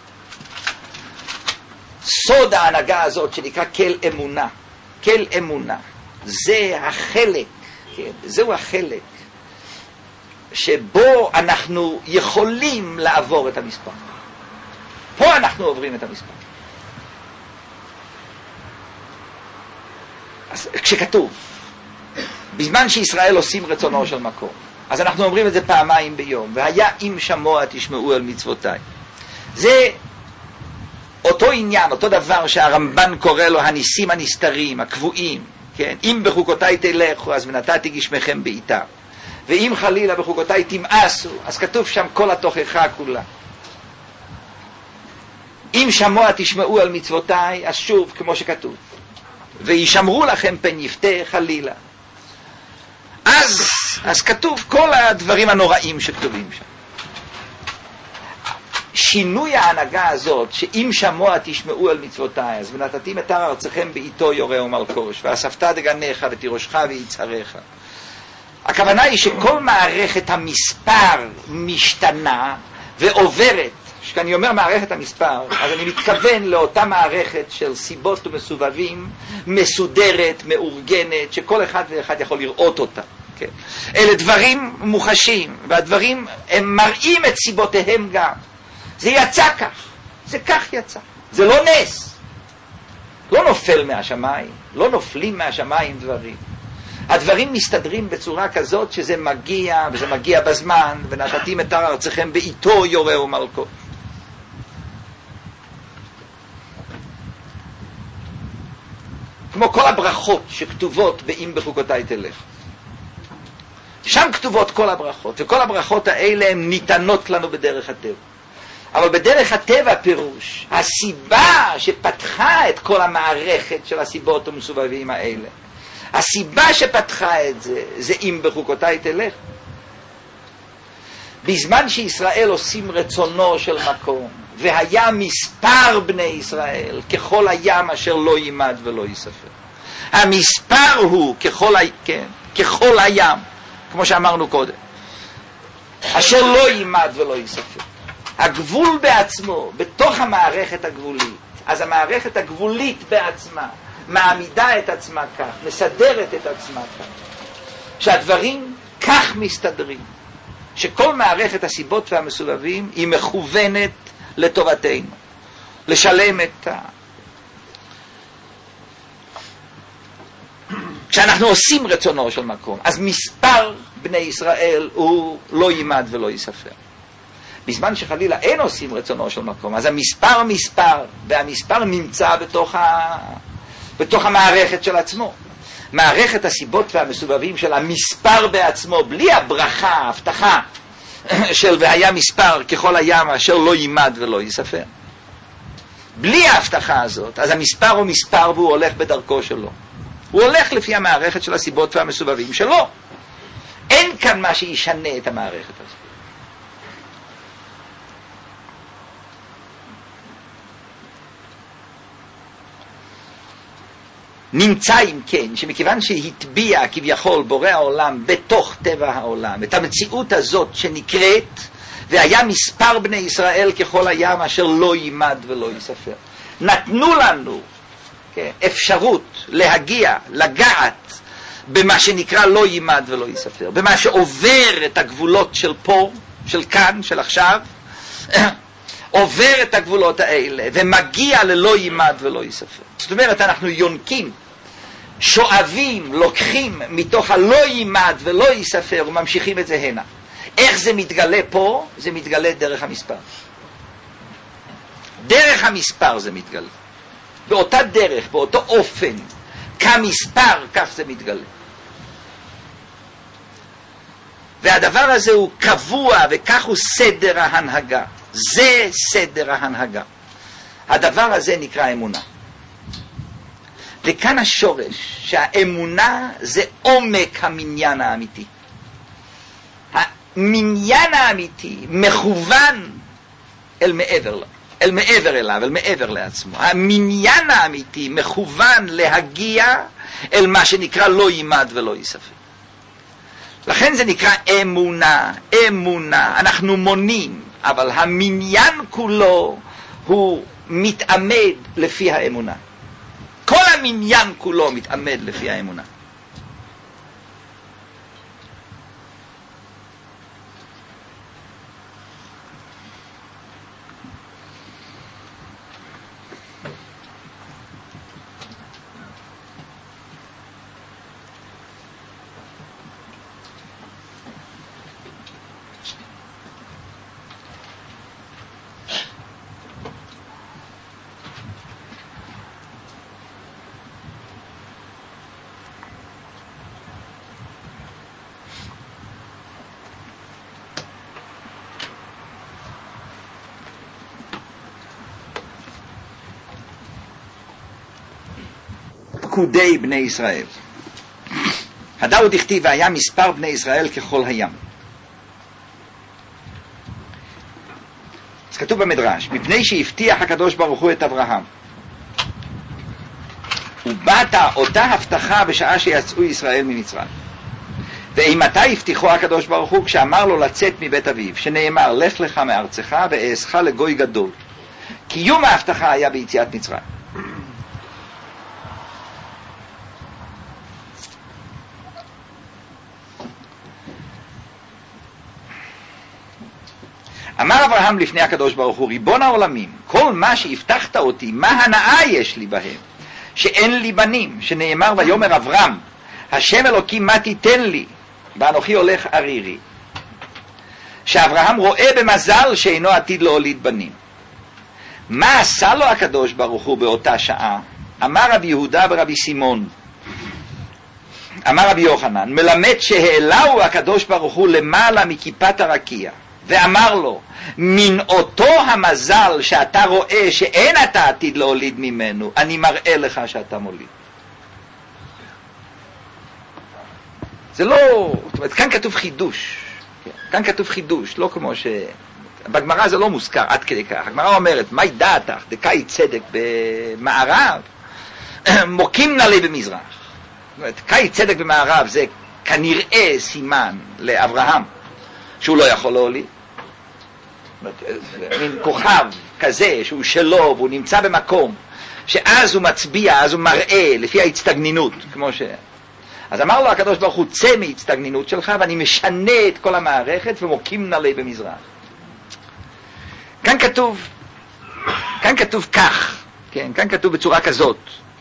סוד ההנהגה הזאת שנקרא כל אמונה, כל אמונה, זה החלק, כן, זהו החלק שבו אנחנו יכולים לעבור את המספר. פה אנחנו עוברים את המספר. אז כשכתוב, בזמן שישראל עושים רצונו של מקום, אז אנחנו אומרים את זה פעמיים ביום, והיה אם שמוע תשמעו על מצוותיי. זה אותו עניין, אותו דבר שהרמב"ן קורא לו הניסים הנסתרים, הקבועים, כן? אם בחוקותיי תלכו, אז ונתתי גשמכם בעיטה. ואם חלילה בחוקותיי תמאסו, אז כתוב שם כל התוכחה כולה. אם שמוע תשמעו על מצוותיי, אז שוב, כמו שכתוב, וישמרו לכם פן יפתה חלילה. אז, אז כתוב כל הדברים הנוראים שכתובים שם. שינוי ההנהגה הזאת, שאם שמוע תשמעו על מצוותיי, אז ונתתי מטר ארצכם בעיתו יורה ומלקוש, ואספת דגניך ותירושך ויצהריך. הכוונה היא שכל מערכת המספר משתנה ועוברת. כשאני אומר מערכת המספר, אז אני מתכוון לאותה מערכת של סיבות ומסובבים, מסודרת, מאורגנת, שכל אחד ואחד יכול לראות אותה. כן. אלה דברים מוחשים, והדברים הם מראים את סיבותיהם גם. זה יצא כך, זה כך יצא. זה לא נס. לא נופל מהשמיים, לא נופלים מהשמיים דברים. הדברים מסתדרים בצורה כזאת שזה מגיע, וזה מגיע בזמן, ונתתי מטר ארצכם בעיתו יורה ומלקוש. כמו כל הברכות שכתובות באם בחוקותיי תלך. שם כתובות כל הברכות, וכל הברכות האלה הן ניתנות לנו בדרך הטבע. אבל בדרך הטבע פירוש, הסיבה שפתחה את כל המערכת של הסיבות המסובבים האלה, הסיבה שפתחה את זה, זה אם בחוקותיי תלך. בזמן שישראל עושים רצונו של מקום, והיה מספר בני ישראל ככל הים אשר לא יימד ולא ייספר. המספר הוא ככל, כן, ככל הים, כמו שאמרנו קודם, אשר לא יימד ולא ייספר. הגבול בעצמו, בתוך המערכת הגבולית, אז המערכת הגבולית בעצמה מעמידה את עצמה כך, מסדרת את עצמה כך, שהדברים כך מסתדרים, שכל מערכת הסיבות והמסובבים היא מכוונת לטובתנו, לשלם את ה... כשאנחנו עושים רצונו של מקום, אז מספר בני ישראל הוא לא יימד ולא ייספר. בזמן שחלילה אין עושים רצונו של מקום, אז המספר מספר, והמספר נמצא בתוך, ה... בתוך המערכת של עצמו. מערכת הסיבות והמסובבים של המספר בעצמו, בלי הברכה, ההבטחה של והיה מספר ככל הים אשר לא יימד ולא ייספר. בלי ההבטחה הזאת, אז המספר הוא מספר והוא הולך בדרכו שלו. הוא הולך לפי המערכת של הסיבות והמסובבים שלו. אין כאן מה שישנה את המערכת הזאת. נמצא אם כן, שמכיוון שהטביע כביכול בורא העולם בתוך טבע העולם, את המציאות הזאת שנקראת, והיה מספר בני ישראל ככל הים אשר לא יימד ולא ייספר. נתנו לנו כן, אפשרות להגיע, לגעת, במה שנקרא לא יימד ולא ייספר, במה שעובר את הגבולות של פה, של כאן, של עכשיו, עובר את הגבולות האלה ומגיע ללא יימד ולא ייספר. זאת אומרת, אנחנו יונקים, שואבים, לוקחים מתוך הלא יימד ולא ייספר וממשיכים את זה הנה. איך זה מתגלה פה? זה מתגלה דרך המספר. דרך המספר זה מתגלה. באותה דרך, באותו אופן, כמספר, כך זה מתגלה. והדבר הזה הוא קבוע, וכך הוא סדר ההנהגה. זה סדר ההנהגה. הדבר הזה נקרא אמונה. וכאן השורש, שהאמונה זה עומק המניין האמיתי. המניין האמיתי מכוון אל מעבר לו. אל מעבר אליו, אל מעבר לעצמו. המניין האמיתי מכוון להגיע אל מה שנקרא לא יימד ולא ייספר. לכן זה נקרא אמונה, אמונה, אנחנו מונים, אבל המניין כולו הוא מתעמד לפי האמונה. כל המניין כולו מתעמד לפי האמונה. פקודי בני ישראל. הדאו דכתיב והיה מספר בני ישראל ככל הים. אז כתוב במדרש, מפני שהבטיח הקדוש ברוך הוא את אברהם, ובאת אותה הבטחה בשעה שיצאו ישראל ממצרים. ואימתי הבטיחו הקדוש ברוך הוא? כשאמר לו לצאת מבית אביו, שנאמר לך לך מארצך ואעשך לגוי גדול. קיום ההבטחה היה ביציאת מצרים. אמר אברהם לפני הקדוש ברוך הוא, ריבון העולמים, כל מה שהבטחת אותי, מה הנאה יש לי בהם, שאין לי בנים, שנאמר ויאמר אברהם, השם אלוקים מה תיתן לי, ואנוכי הולך ערירי. שאברהם רואה במזל שאינו עתיד להוליד בנים. מה עשה לו הקדוש ברוך הוא באותה שעה? אמר רבי יהודה ורבי סימון, אמר רבי יוחנן, מלמד שהעלהו הקדוש ברוך הוא למעלה מכיפת הרקיע, ואמר לו, מן אותו המזל שאתה רואה שאין אתה עתיד להוליד ממנו, אני מראה לך שאתה מוליד. זה לא, זאת אומרת, כאן כתוב חידוש, כאן כתוב חידוש, לא כמו ש... בגמרא זה לא מוזכר עד כדי כך. הגמרא אומרת, מהי דעתך, דקאי צדק במערב, מוקים נעלי במזרח. זאת אומרת, קאי צדק במערב זה כנראה סימן לאברהם שהוא לא יכול להוליד. מין כוכב כזה שהוא שלו והוא נמצא במקום שאז הוא מצביע, אז הוא מראה לפי ההצטגנינות, כמו ש... אז אמר לו הקדוש ברוך הוא, צא מהצטגנינות שלך ואני משנה את כל המערכת ומוקים נעלי במזרח. כאן כתוב, כאן כתוב כך, כן, כאן כתוב בצורה כזאת.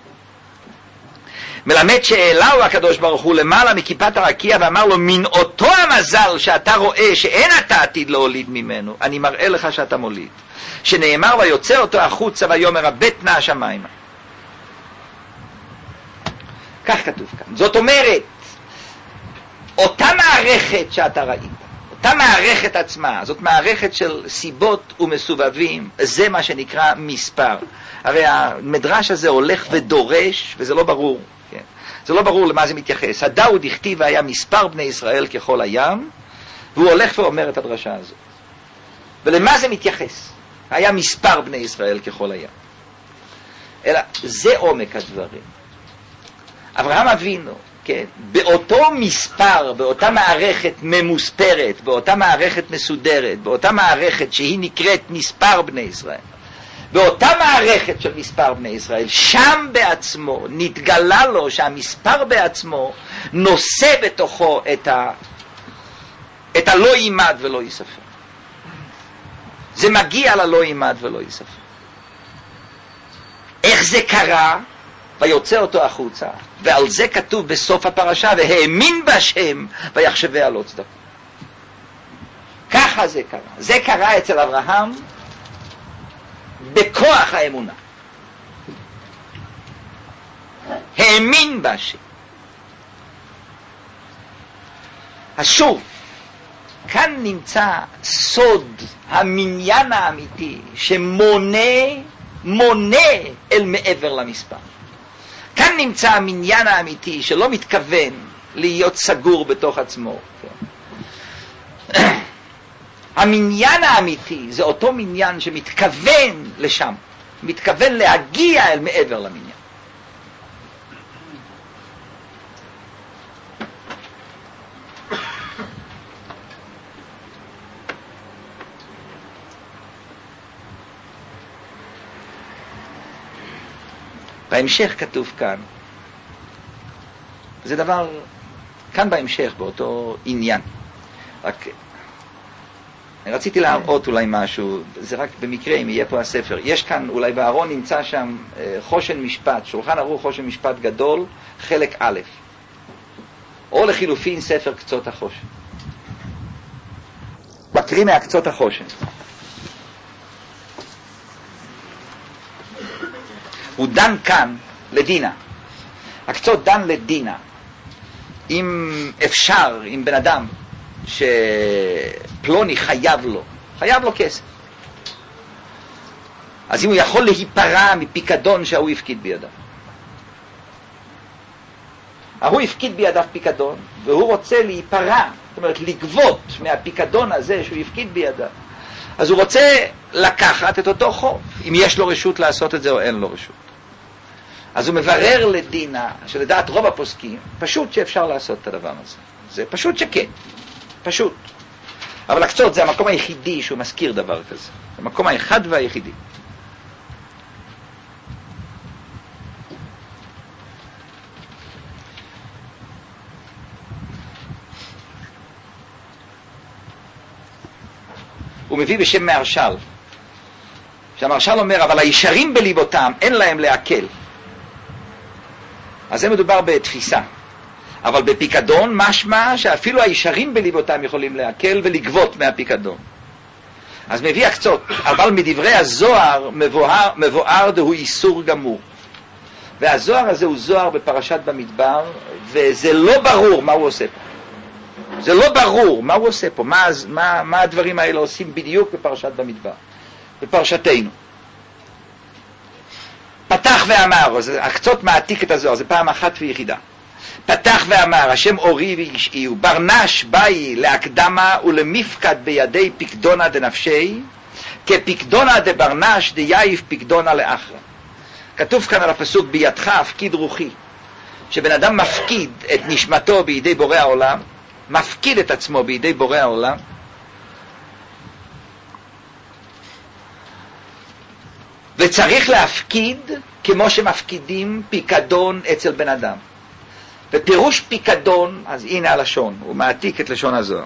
מלמד שהעלהו הקדוש ברוך הוא למעלה מכיפת הרקיע ואמר לו, מן אותו המזל שאתה רואה שאין אתה עתיד להוליד ממנו, אני מראה לך שאתה מוליד. שנאמר ויוצא אותו החוצה ויאמר הבט נא השמיימה. כך כתוב כאן. זאת אומרת, אותה מערכת שאתה ראית, אותה מערכת עצמה, זאת מערכת של סיבות ומסובבים, זה מה שנקרא מספר. הרי המדרש הזה הולך ודורש, וזה לא ברור. כן? זה לא ברור למה זה מתייחס. הדאו דכתיב היה מספר בני ישראל ככל הים, והוא הולך ואומר את הדרשה הזאת. ולמה זה מתייחס? היה מספר בני ישראל ככל הים. אלא זה עומק הדברים. אברהם אבינו, כן, באותו מספר, באותה מערכת ממוספרת, באותה מערכת מסודרת, באותה מערכת שהיא נקראת מספר בני ישראל, באותה מערכת של מספר בני ישראל, שם בעצמו נתגלה לו שהמספר בעצמו נושא בתוכו את ה את הלא יימד ולא יספר. זה מגיע ללא יימד ולא יספר. איך זה קרה? ויוצא אותו החוצה, ועל זה כתוב בסוף הפרשה, והאמין בהשם ויחשביה לא צדקה. ככה זה קרה. זה קרה אצל אברהם בכוח האמונה. האמין בהשם. אז שוב, כאן נמצא סוד המניין האמיתי שמונה מונה אל מעבר למספר. כאן נמצא המניין האמיתי שלא מתכוון להיות סגור בתוך עצמו. המניין האמיתי זה אותו מניין שמתכוון לשם, מתכוון להגיע אל מעבר למניין. בהמשך כתוב כאן, זה דבר, כאן בהמשך, באותו עניין. רק, אני רציתי להראות אולי משהו, זה רק במקרה אם יהיה פה הספר. יש כאן, אולי בארון נמצא שם חושן משפט, שולחן ערוך חושן משפט גדול, חלק א', או לחילופין ספר קצות החושן. מקריא מהקצות החושן. הוא דן כאן לדינה. הקצות דן לדינה. אם אפשר, אם בן אדם שפלוני חייב לו, חייב לו כסף, אז אם הוא יכול להיפרע מפיקדון שהוא הפקיד בידיו. הוא הפקיד בידיו פיקדון, והוא רוצה להיפרע, זאת אומרת לגבות מהפיקדון הזה שהוא הפקיד בידיו. אז הוא רוצה לקחת את אותו חוב, אם יש לו רשות לעשות את זה או אין לו רשות. אז הוא מברר לדינה, שלדעת רוב הפוסקים, פשוט שאפשר לעשות את הדבר הזה. זה פשוט שכן, פשוט. אבל הקצות זה המקום היחידי שהוא מזכיר דבר כזה. זה המקום האחד והיחידי. הוא מביא בשם מהרש"ל, שהמהרש"ל אומר, אבל הישרים בליבותם אין להם להקל. אז זה מדובר בתפיסה. אבל בפיקדון משמע שאפילו הישרים בליבותם יכולים להקל ולגבות מהפיקדון. אז מביא הקצות, אבל מדברי הזוהר מבואר, מבואר דהו איסור גמור. והזוהר הזה הוא זוהר בפרשת במדבר, וזה לא ברור מה הוא עושה פה. זה לא ברור מה הוא עושה פה, מה, מה, מה הדברים האלה עושים בדיוק בפרשת במדבר, בפרשתנו. פתח ואמר, הקצות מעתיק את הזוהר, זה פעם אחת ויחידה. פתח ואמר, השם אורי וישעי, ברנש באי להקדמה ולמפקד בידי פקדונה דנפשי, כפקדונה דברנש דייף פקדונה לאחרה. כתוב כאן על הפסוק, בידך הפקיד רוחי, שבן אדם מפקיד את נשמתו בידי בורא העולם, מפקיד את עצמו בידי בורא העולם, וצריך להפקיד כמו שמפקידים פיקדון אצל בן אדם. ופירוש פיקדון, אז הנה הלשון, הוא מעתיק את לשון הזוהר.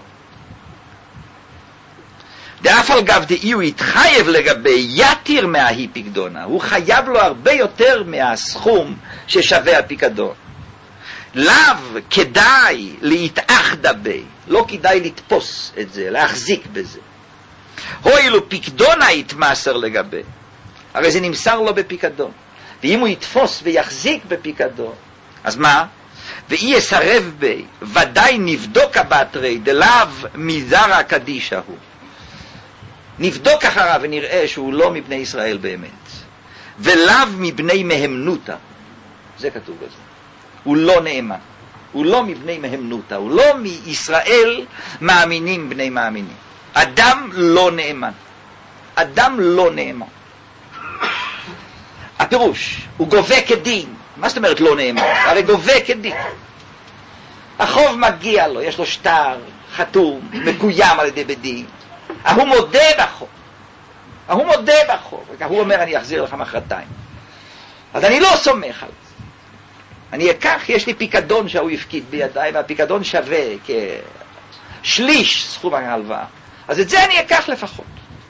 דאף על גב דאי הוא התחייב לגבי יתיר מההי פיקדונה, הוא חייב לו הרבה יותר מהסכום ששווה הפיקדון. לאו כדאי להתאחדה בי, לא כדאי לתפוס את זה, להחזיק בזה. הואילו פיקדונה יתמסר לגבי, הרי זה נמסר לו בפיקדון. ואם הוא יתפוס ויחזיק בפיקדון, אז מה? ואי יסרב בי, ודאי נבדוק הבטרי דלאו מזרע קדישה הוא. נבדוק אחריו ונראה שהוא לא מבני ישראל באמת, ולאו מבני מהמנותה. זה כתוב בזה. הוא לא נאמן, הוא לא מבני מהמנותה, הוא לא מישראל מאמינים בני מאמינים. אדם לא נאמן, אדם לא נאמן. הפירוש, הוא גובה כדין. מה זאת אומרת לא נאמן? הרי גובה כדין. החוב מגיע לו, יש לו שטר חתום, מקוים על ידי בדין. הוא מודה בחוב, הוא מודה בחוב, הוא אומר אני אחזיר לך מחרתיים. אז אני לא סומך על זה. אני אקח, יש לי פיקדון שהוא הפקיד בידיי, והפיקדון שווה כשליש סכום ההלוואה. אז את זה אני אקח לפחות.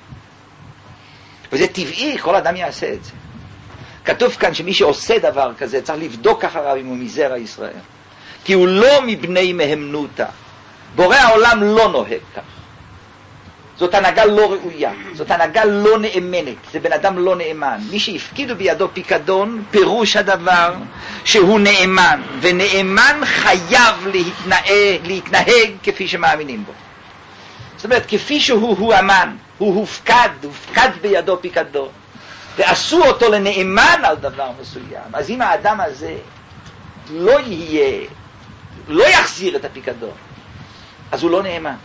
וזה טבעי, כל אדם יעשה את זה. כתוב כאן שמי שעושה דבר כזה צריך לבדוק אחריו אם הוא מזרע ישראל. כי הוא לא מבני מהמנותה. בורא העולם לא נוהג כך. זאת הנהגה לא ראויה, זאת הנהגה לא נאמנת, זה בן אדם לא נאמן. מי שהפקידו בידו פיקדון, פירוש הדבר שהוא נאמן, ונאמן חייב להתנהג, להתנהג כפי שמאמינים בו. זאת אומרת, כפי שהוא הוא אמן, הוא הופקד, הופקד בידו פיקדון, ועשו אותו לנאמן על דבר מסוים. אז אם האדם הזה לא יהיה, לא יחזיר את הפיקדון, אז הוא לא נאמן.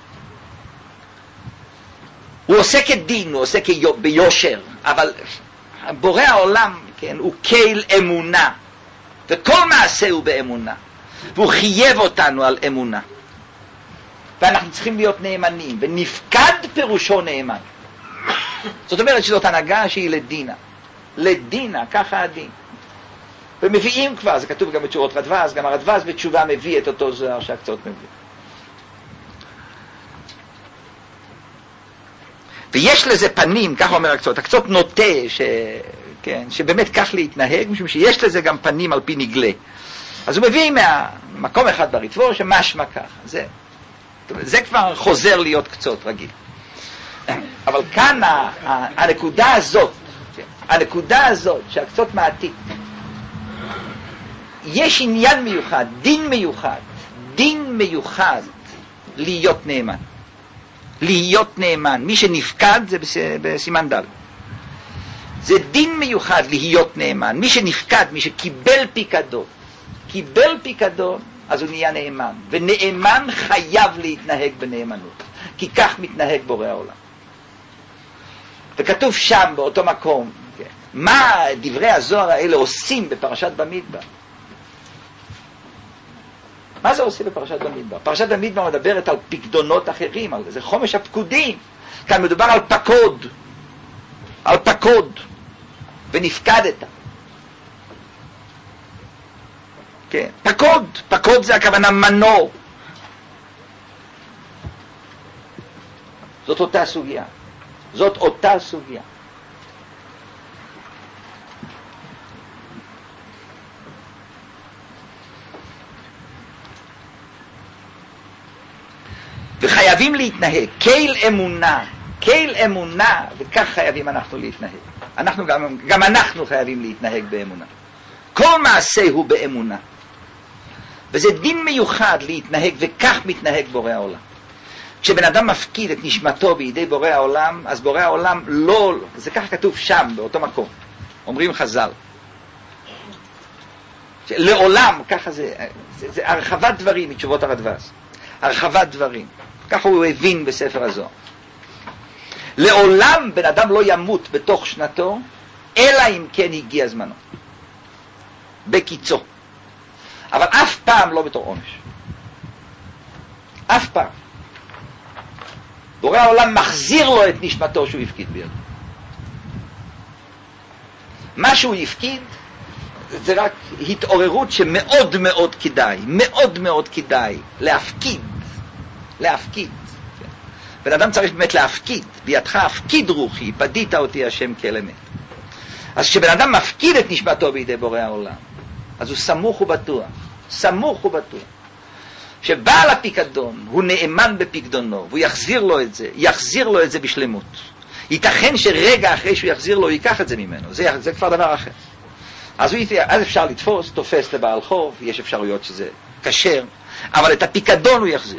הוא עושה כדין, הוא עושה ביושר, אבל בורא העולם, כן, הוא קהל אמונה, וכל מעשה הוא באמונה, והוא חייב אותנו על אמונה, ואנחנו צריכים להיות נאמנים, ונפקד פירושו נאמן. זאת אומרת שזאת הנהגה שהיא לדינה, לדינה, ככה הדין. ומביאים כבר, זה כתוב גם בתשובות רדווז, גם הרדווז בתשובה מביא את אותו זוהר שהקצות מביא. ויש לזה פנים, כך אומר הקצות, הקצות נוטה ש... כן, שבאמת כך להתנהג, משום שיש לזה גם פנים על פי נגלה. אז הוא מביא מהמקום אחד בריטבו שמשמע כך. זה, זה כבר חוזר להיות קצות רגיל. אבל כאן הנקודה הזאת, הנקודה הזאת שהקצות מעתיק, יש עניין מיוחד, דין מיוחד, דין מיוחד להיות נאמן. להיות נאמן. מי שנפקד זה בסימן ד'. זה דין מיוחד להיות נאמן. מי שנפקד, מי שקיבל פיקדון, קיבל פיקדון, אז הוא נהיה נאמן. ונאמן חייב להתנהג בנאמנות. כי כך מתנהג בורא העולם. וכתוב שם, באותו מקום, כן, מה דברי הזוהר האלה עושים בפרשת במדבר? מה זה עושה בפרשת במדבר? פרשת במדבר מדברת על פקדונות אחרים, על זה חומש הפקודים. כאן מדובר על פקוד. על פקוד. ונפקדת. כן, פקוד. פקוד זה הכוונה מנור. זאת אותה סוגיה. זאת אותה סוגיה. וחייבים להתנהג, קהיל אמונה, קהיל אמונה, וכך חייבים אנחנו להתנהג. אנחנו גם, גם אנחנו חייבים להתנהג באמונה. כל מעשה הוא באמונה. וזה דין מיוחד להתנהג, וכך מתנהג בורא העולם. כשבן אדם מפקיד את נשמתו בידי בורא העולם, אז בורא העולם לא, זה כך כתוב שם, באותו מקום. אומרים חז"ל. לעולם, ככה זה, זה, זה הרחבת דברים מתשובות הרדווז. הרחבת דברים. ככה הוא הבין בספר הזוהר. לעולם בן אדם לא ימות בתוך שנתו, אלא אם כן הגיע זמנו. בקיצו. אבל אף פעם לא בתור עונש. אף פעם. בורא העולם מחזיר לו את נשמתו שהוא הפקיד בידו. מה שהוא הפקיד זה רק התעוררות שמאוד מאוד כדאי, מאוד מאוד כדאי להפקיד. להפקיד. בן אדם צריך באמת להפקיד. בידך הפקיד רוחי, פדית אותי השם כל אמת. אז כשבן אדם מפקיד את נשמתו בידי בורא העולם, אז הוא סמוך ובטוח. סמוך ובטוח. שבעל הפיקדון הוא נאמן בפיקדונו, והוא יחזיר לו את זה, יחזיר לו את זה בשלמות. ייתכן שרגע אחרי שהוא יחזיר לו, הוא ייקח את זה ממנו. זה, זה כבר דבר אחר. אז, הוא, אז אפשר לתפוס, תופס לבעל חוב, יש אפשרויות שזה כשר, אבל את הפיקדון הוא יחזיר.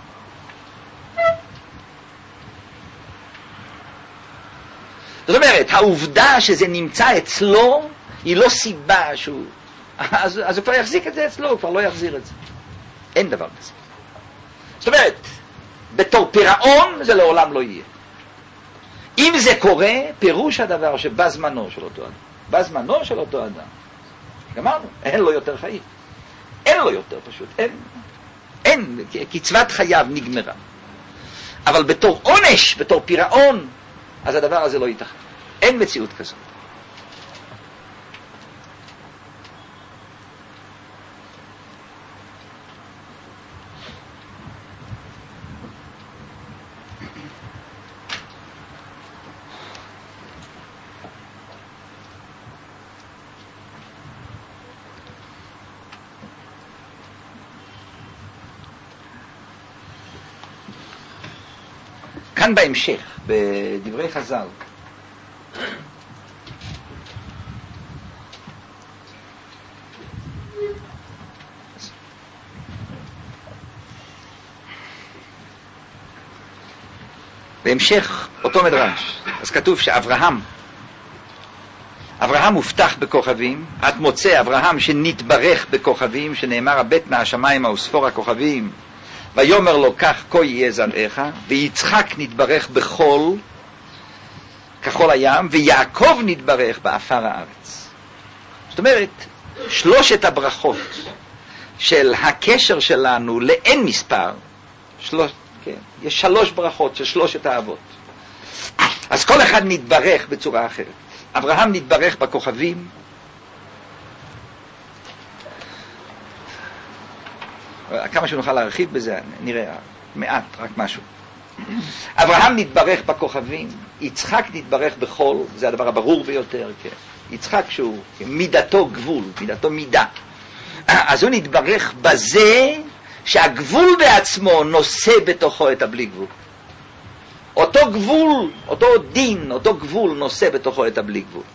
זאת אומרת, העובדה שזה נמצא אצלו, היא לא סיבה שהוא... אז, אז הוא כבר יחזיק את זה אצלו, הוא כבר לא יחזיר את זה. אין דבר כזה. זאת אומרת, בתור פירעון זה לעולם לא יהיה. אם זה קורה, פירוש הדבר שבזמנו של אותו אדם. בזמנו של אותו אדם. גמרנו, אין לו יותר חיים. אין לו יותר פשוט. אין, אין, קצבת חייו נגמרה. אבל בתור עונש, בתור פירעון, אז הדבר הזה לא ייתכן. אין מציאות כזאת. כאן בהמשך, בדברי חז"ל, בהמשך אותו מדרש, אז כתוב שאברהם, אברהם מובטח בכוכבים, עד מוצא אברהם שנתברך בכוכבים, שנאמר הבט מהשמיים האוספור הכוכבים, ויאמר לו כך כה יהיה זרעך, ויצחק נתברך בחול כחול הים, ויעקב נתברך באפר הארץ. זאת אומרת, שלושת הברכות של הקשר שלנו לאין מספר, שלוש, כן, יש שלוש ברכות של שלושת האבות. אז כל אחד נתברך בצורה אחרת. אברהם נתברך בכוכבים, כמה שנוכל להרחיב בזה, נראה מעט, רק משהו. אברהם נתברך בכוכבים, יצחק נתברך בחול, זה הדבר הברור ביותר, כן. יצחק שהוא מידתו גבול, מידתו מידה. אז הוא נתברך בזה שהגבול בעצמו נושא בתוכו את הבלי גבול. אותו גבול, אותו דין, אותו גבול נושא בתוכו את הבלי גבול.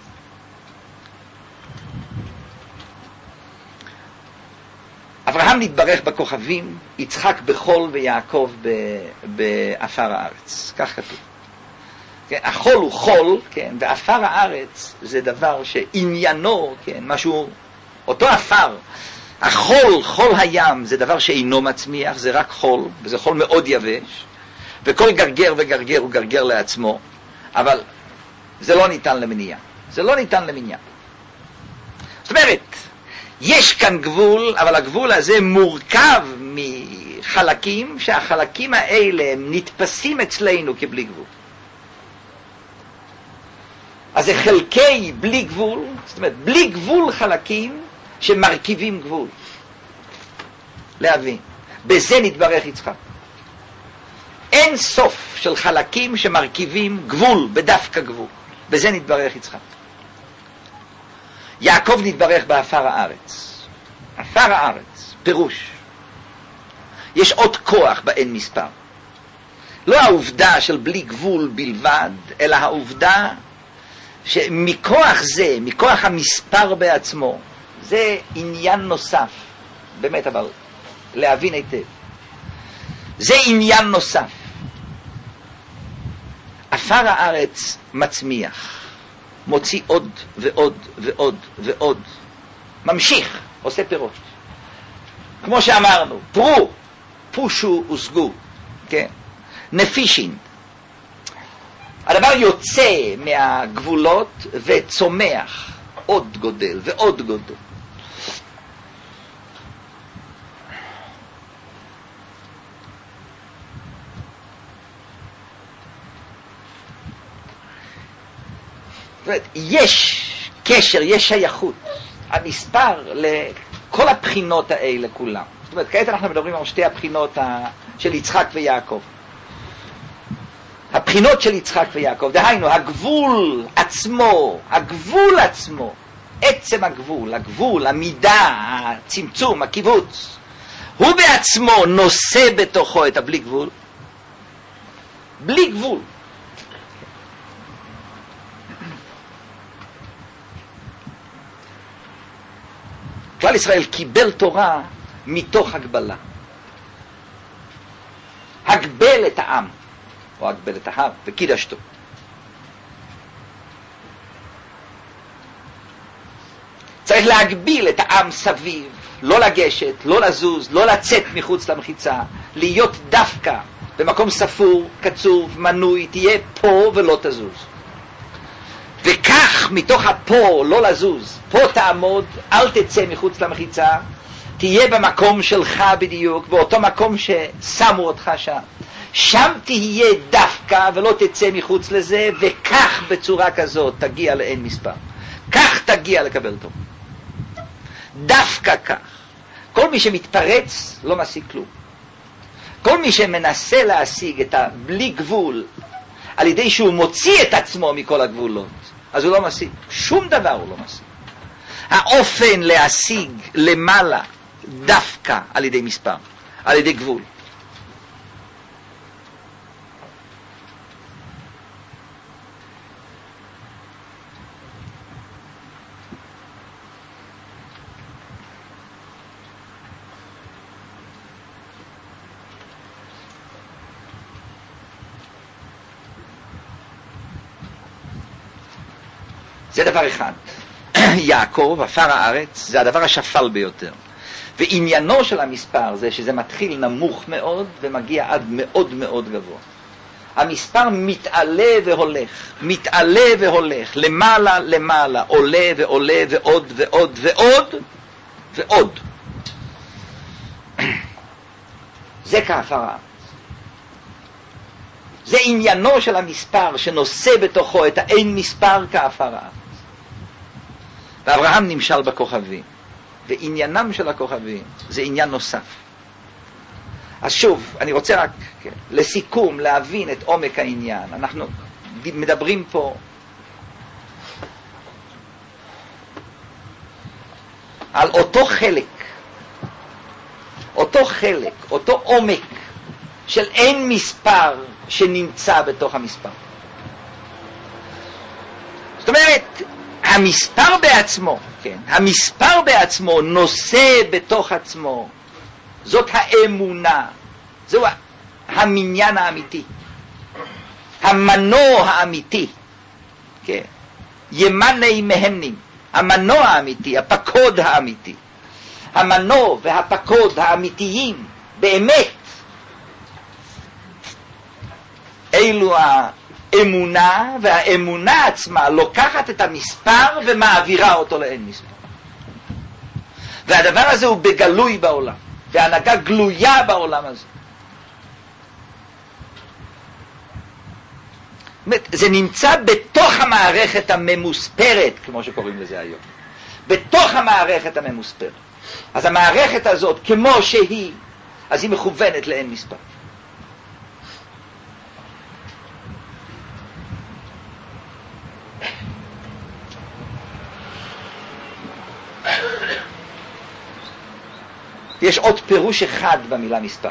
אברהם נתברך בכוכבים, יצחק בחול ויעקב באפר הארץ. כך כתוב. כן, החול הוא חול, כן, ואפר הארץ זה דבר שעניינו, כן, משהו, אותו אפר. החול, חול הים, זה דבר שאינו מצמיח, זה רק חול, וזה חול מאוד יבש, וכל גרגר וגרגר הוא גרגר לעצמו, אבל זה לא ניתן למניעה. זה לא ניתן למניעה. זאת אומרת, יש כאן גבול, אבל הגבול הזה מורכב מחלקים, שהחלקים האלה נתפסים אצלנו כבלי גבול. אז זה חלקי בלי גבול, זאת אומרת, בלי גבול חלקים שמרכיבים גבול. להבין. בזה נתברך יצחק. אין סוף של חלקים שמרכיבים גבול, בדווקא גבול. בזה נתברך יצחק. יעקב נתברך באפר הארץ. אפר הארץ, פירוש. יש עוד כוח באין מספר. לא העובדה של בלי גבול בלבד, אלא העובדה שמכוח זה, מכוח המספר בעצמו, זה עניין נוסף. באמת, אבל להבין היטב. זה עניין נוסף. אפר הארץ מצמיח. מוציא עוד ועוד ועוד ועוד. ממשיך, עושה פירות. כמו שאמרנו, פרו, פושו וסגו. כן? נפישין. הדבר יוצא מהגבולות וצומח. עוד גודל ועוד גודל. זאת אומרת, יש קשר, יש שייכות, המספר לכל הבחינות האלה כולם. זאת אומרת, כעת אנחנו מדברים על שתי הבחינות של יצחק ויעקב. הבחינות של יצחק ויעקב, דהיינו, הגבול עצמו, הגבול עצמו, עצם הגבול, הגבול, המידה, הצמצום, הקיבוץ, הוא בעצמו נושא בתוכו את הבלי גבול. בלי גבול. כלל ישראל קיבל תורה מתוך הגבלה. הגבל את העם, או הגבל את ההר, וקידשתו. צריך להגביל את העם סביב, לא לגשת, לא לזוז, לא לצאת מחוץ למחיצה, להיות דווקא במקום ספור, קצוב, מנוי, תהיה פה ולא תזוז. וכך מתוך הפה לא לזוז, פה תעמוד, אל תצא מחוץ למחיצה, תהיה במקום שלך בדיוק, באותו מקום ששמו אותך שם. שם תהיה דווקא ולא תצא מחוץ לזה, וכך בצורה כזאת תגיע לאין מספר. כך תגיע לקבל טוב. דווקא כך. כל מי שמתפרץ לא משיג כלום. כל מי שמנסה להשיג את הבלי גבול, על ידי שהוא מוציא את עצמו מכל הגבולות, אז הוא לא משיג. שום דבר הוא לא משיג. האופן להשיג למעלה דווקא על ידי מספר, על ידי גבול. זה דבר אחד. יעקב, אפר הארץ, זה הדבר השפל ביותר. ועניינו של המספר זה שזה מתחיל נמוך מאוד ומגיע עד מאוד מאוד גבוה. המספר מתעלה והולך, מתעלה והולך, למעלה למעלה, עולה ועולה ועוד ועוד ועוד ועוד. זה כאפר הארץ. זה עניינו של המספר שנושא בתוכו את האין מספר כאפר הארץ. ואברהם נמשל בכוכבים, ועניינם של הכוכבים זה עניין נוסף. אז שוב, אני רוצה רק כן, לסיכום להבין את עומק העניין. אנחנו מדברים פה על אותו חלק, אותו חלק, אותו עומק של אין מספר שנמצא בתוך המספר. זאת אומרת, המספר בעצמו, כן, המספר בעצמו נושא בתוך עצמו, זאת האמונה, זהו המניין האמיתי, המנוע האמיתי, כן, ימני מהנים, המנוע האמיתי, הפקוד האמיתי, המנוע והפקוד האמיתיים, באמת, אלו האמונה, והאמונה עצמה לוקחת את המספר ומעבירה אותו לאין מספר. והדבר הזה הוא בגלוי בעולם, והנהגה גלויה בעולם הזה. זה נמצא בתוך המערכת הממוספרת, כמו שקוראים לזה היום. בתוך המערכת הממוספרת. אז המערכת הזאת, כמו שהיא, אז היא מכוונת לאין מספר. יש עוד פירוש אחד במילה מספר.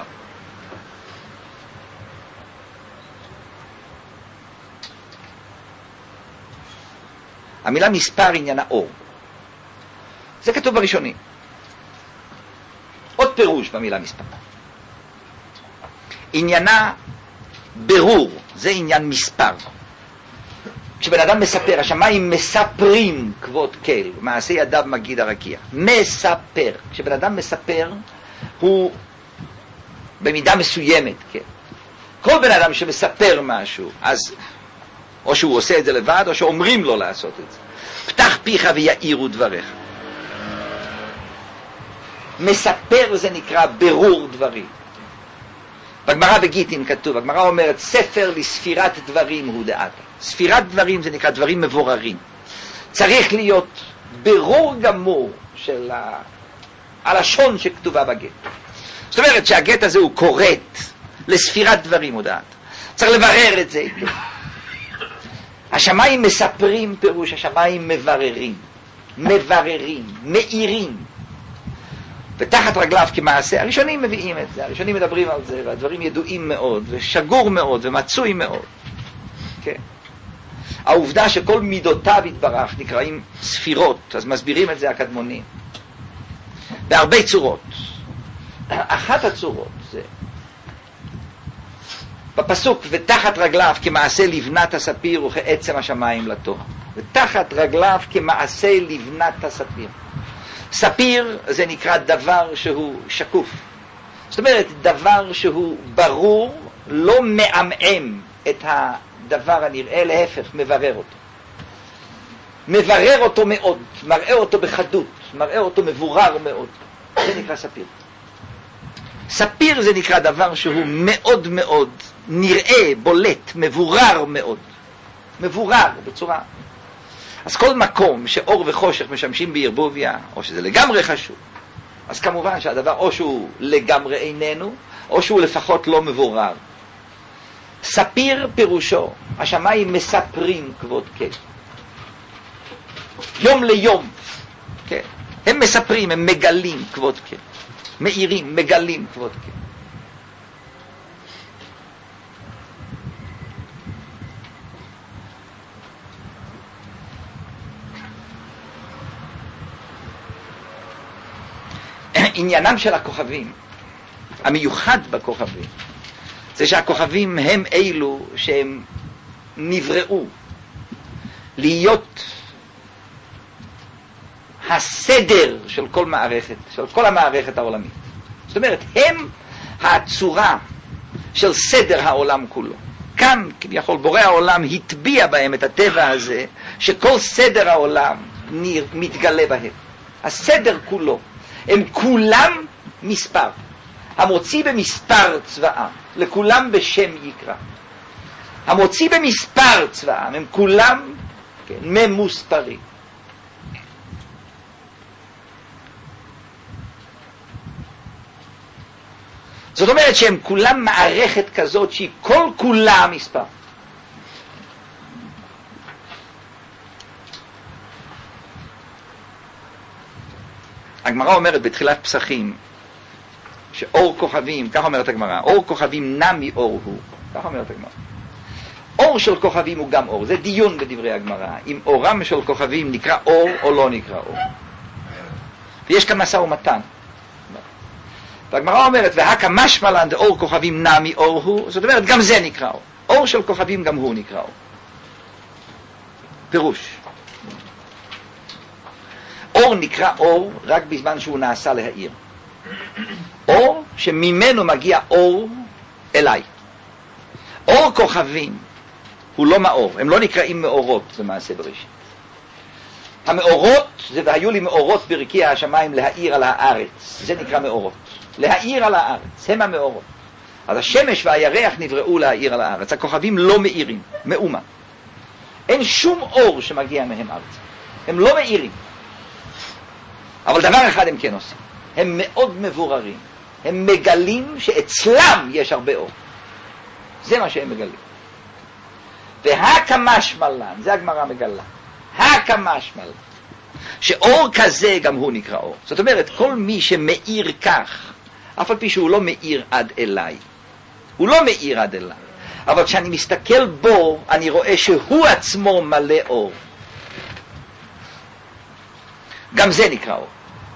המילה מספר עניינה אור. זה כתוב בראשונים. עוד פירוש במילה מספר. עניינה ברור, זה עניין מספר. כשבן אדם מספר, השמיים מספרים כבוד כל, מעשה ידיו מגיד הרקיע. מספר. כשבן אדם מספר, הוא במידה מסוימת, כן. כל בן אדם שמספר משהו, אז או שהוא עושה את זה לבד, או שאומרים לו לעשות את זה. פתח פיך ויעירו דבריך. מספר זה נקרא ברור דברים. בגמרא בגיטין כתוב, הגמרא אומרת, ספר לספירת דברים הוא דעת. ספירת דברים זה נקרא דברים מבוררים. צריך להיות ברור גמור של ה... הלשון שכתובה בגט. זאת אומרת שהגט הזה הוא קוראת לספירת דברים הוא דעת. צריך לברר את זה. השמיים מספרים פירוש, השמיים מבררים. מבררים, מאירים. ותחת רגליו כמעשה, הראשונים מביאים את זה, הראשונים מדברים על זה, והדברים ידועים מאוד, ושגור מאוד, ומצוי מאוד. כן. העובדה שכל מידותיו יתברך נקראים ספירות, אז מסבירים את זה הקדמונים. בהרבה צורות. אחת הצורות זה, בפסוק, ותחת רגליו כמעשה לבנת הספיר וכעצם השמיים לתורה. ותחת רגליו כמעשה לבנת הספיר. ספיר זה נקרא דבר שהוא שקוף. זאת אומרת, דבר שהוא ברור, לא מעמעם את הדבר הנראה, להפך, מברר אותו. מברר אותו מאוד, מראה אותו בחדות, מראה אותו מבורר מאוד. זה נקרא ספיר. ספיר זה נקרא דבר שהוא מאוד מאוד נראה, בולט, מבורר מאוד. מבורר בצורה... אז כל מקום שאור וחושך משמשים בערבוביה, או שזה לגמרי חשוב, אז כמובן שהדבר או שהוא לגמרי איננו, או שהוא לפחות לא מבורר. ספיר פירושו, השמיים מספרים כבוד כן. יום ליום, כן. הם מספרים, הם מגלים כבוד כן. מאירים, מגלים כבוד כן. עניינם של הכוכבים, המיוחד בכוכבים, זה שהכוכבים הם אילו שהם נבראו להיות הסדר של כל מערכת, של כל המערכת העולמית. זאת אומרת, הם הצורה של סדר העולם כולו. כאן, כביכול, בורא העולם הטביע בהם את הטבע הזה, שכל סדר העולם מתגלה בהם. הסדר כולו. הם כולם מספר. המוציא במספר צבאם, לכולם בשם יקרא. המוציא במספר צבאם, הם כולם כן, ממוספרים. זאת אומרת שהם כולם מערכת כזאת שהיא כל כולה מספר. הגמרא אומרת בתחילת פסחים שאור כוכבים, כך אומרת הגמרא, אור כוכבים נע מאור הוא, כך אומרת הגמרא. אור של כוכבים הוא גם אור, זה דיון בדברי הגמרא, אם אורם של כוכבים נקרא אור או לא נקרא אור. ויש כאן משא ומתן. והגמרא אומרת, והקא משמע לן דאור כוכבים נע מאור הוא, זאת אומרת גם זה נקרא אור. אור של כוכבים גם הוא נקרא אור. פירוש. אור נקרא אור רק בזמן שהוא נעשה להאיר. אור שממנו מגיע אור אליי. אור כוכבים הוא לא מאור, הם לא נקראים מאורות במעשה בראשית. המאורות זה והיו לי מאורות ברקיע השמיים להאיר על הארץ, זה נקרא מאורות. להאיר על הארץ, הם המאורות. אז השמש והירח נבראו להאיר על הארץ, הכוכבים לא מאירים, מאומה. אין שום אור שמגיע מהם ארץ, הם לא מאירים. אבל דבר אחד הם כן עושים, הם מאוד מבוררים, הם מגלים שאצלם יש הרבה אור. זה מה שהם מגלים. והקא משמע לן, זה הגמרא מגלה, הקא משמע לן, שאור כזה גם הוא נקרא אור. זאת אומרת, כל מי שמאיר כך, אף על פי שהוא לא מאיר עד אליי, הוא לא מאיר עד אליי, אבל כשאני מסתכל בו, אני רואה שהוא עצמו מלא אור. גם זה נקרא אור.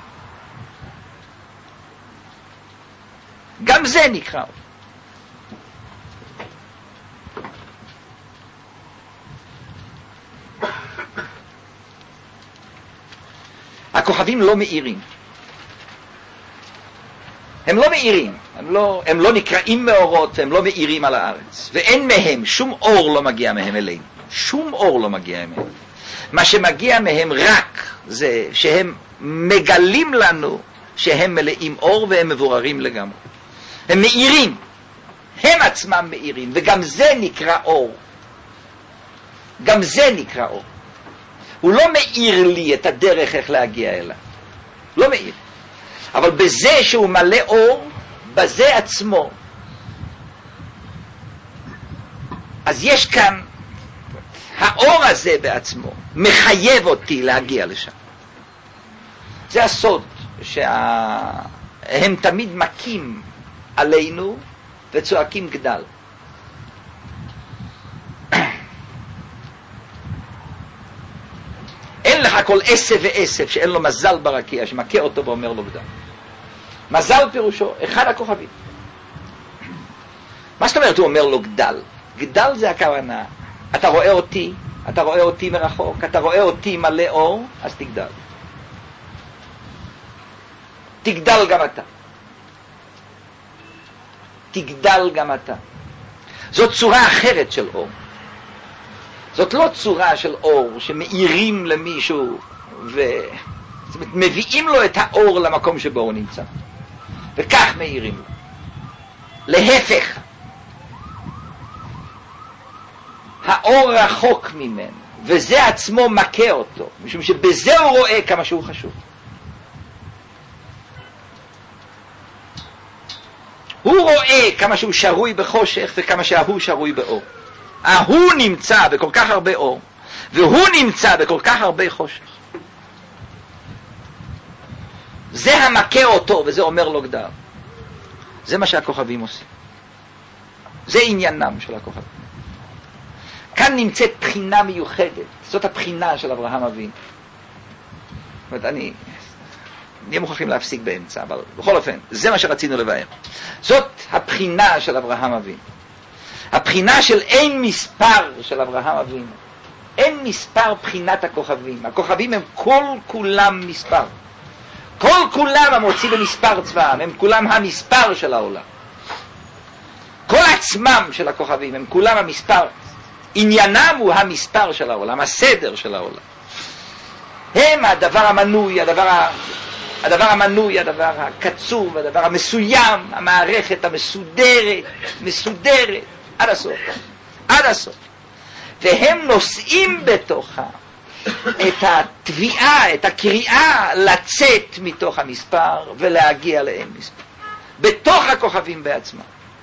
גם זה נקרא אור. הכוכבים לא מאירים. הם לא מאירים. הם לא, הם לא נקראים מאורות, הם לא מאירים על הארץ. ואין מהם, שום אור לא מגיע מהם אלינו. שום אור לא מגיע מהם. מה שמגיע מהם רק זה שהם מגלים לנו שהם מלאים אור והם מבוררים לגמרי. הם מאירים. הם עצמם מאירים. וגם זה נקרא אור. גם זה נקרא אור. הוא לא מאיר לי את הדרך איך להגיע אליו. לא מאיר. אבל בזה שהוא מלא אור, בזה עצמו. אז יש כאן, האור הזה בעצמו מחייב אותי להגיע לשם. זה הסוד שהם תמיד מכים עלינו וצועקים גדל. אין לך כל עשב ועשב שאין לו מזל ברקיע, שמכה אותו ואומר לו גדל. מזל פירושו, אחד הכוכבים. מה זאת אומרת הוא אומר לו גדל? גדל זה הכוונה, אתה רואה אותי, אתה רואה אותי מרחוק, אתה רואה אותי מלא אור, אז תגדל. תגדל גם אתה. תגדל גם אתה. זאת צורה אחרת של אור. זאת לא צורה של אור שמאירים למישהו ו... זאת אומרת, מביאים לו את האור למקום שבו הוא נמצא. וכך מאירים לו. להפך. האור רחוק ממנו, וזה עצמו מכה אותו, משום שבזה הוא רואה כמה שהוא חשוב. הוא רואה כמה שהוא שרוי בחושך וכמה שההוא שרוי באור. ההוא נמצא בכל כך הרבה אור, והוא נמצא בכל כך הרבה חושך. זה המכה אותו, וזה אומר לו גדל. זה מה שהכוכבים עושים. זה עניינם של הכוכבים. כאן נמצאת בחינה מיוחדת. זאת הבחינה של אברהם אבינו. זאת אומרת, אני... נהיה מוכרחים להפסיק באמצע, אבל בכל אופן, זה מה שרצינו לבאר. זאת הבחינה של אברהם אבינו. הבחינה של אין מספר של אברהם אבינו. אין מספר בחינת הכוכבים. הכוכבים הם כל כולם מספר. כל כולם המוציא במספר צבאם, הם כולם המספר של העולם. כל עצמם של הכוכבים, הם כולם המספר. עניינם הוא המספר של העולם, הסדר של העולם. הם הדבר המנוי, הדבר, ה... הדבר המנוי, הדבר הקצוב, הדבר המסוים, המערכת המסודרת, מסודרת, עד הסוף. עד הסוף. והם נושאים בתוכה את התביעה, את הקריאה לצאת מתוך המספר ולהגיע לאין מספר. בתוך הכוכבים בעצמם.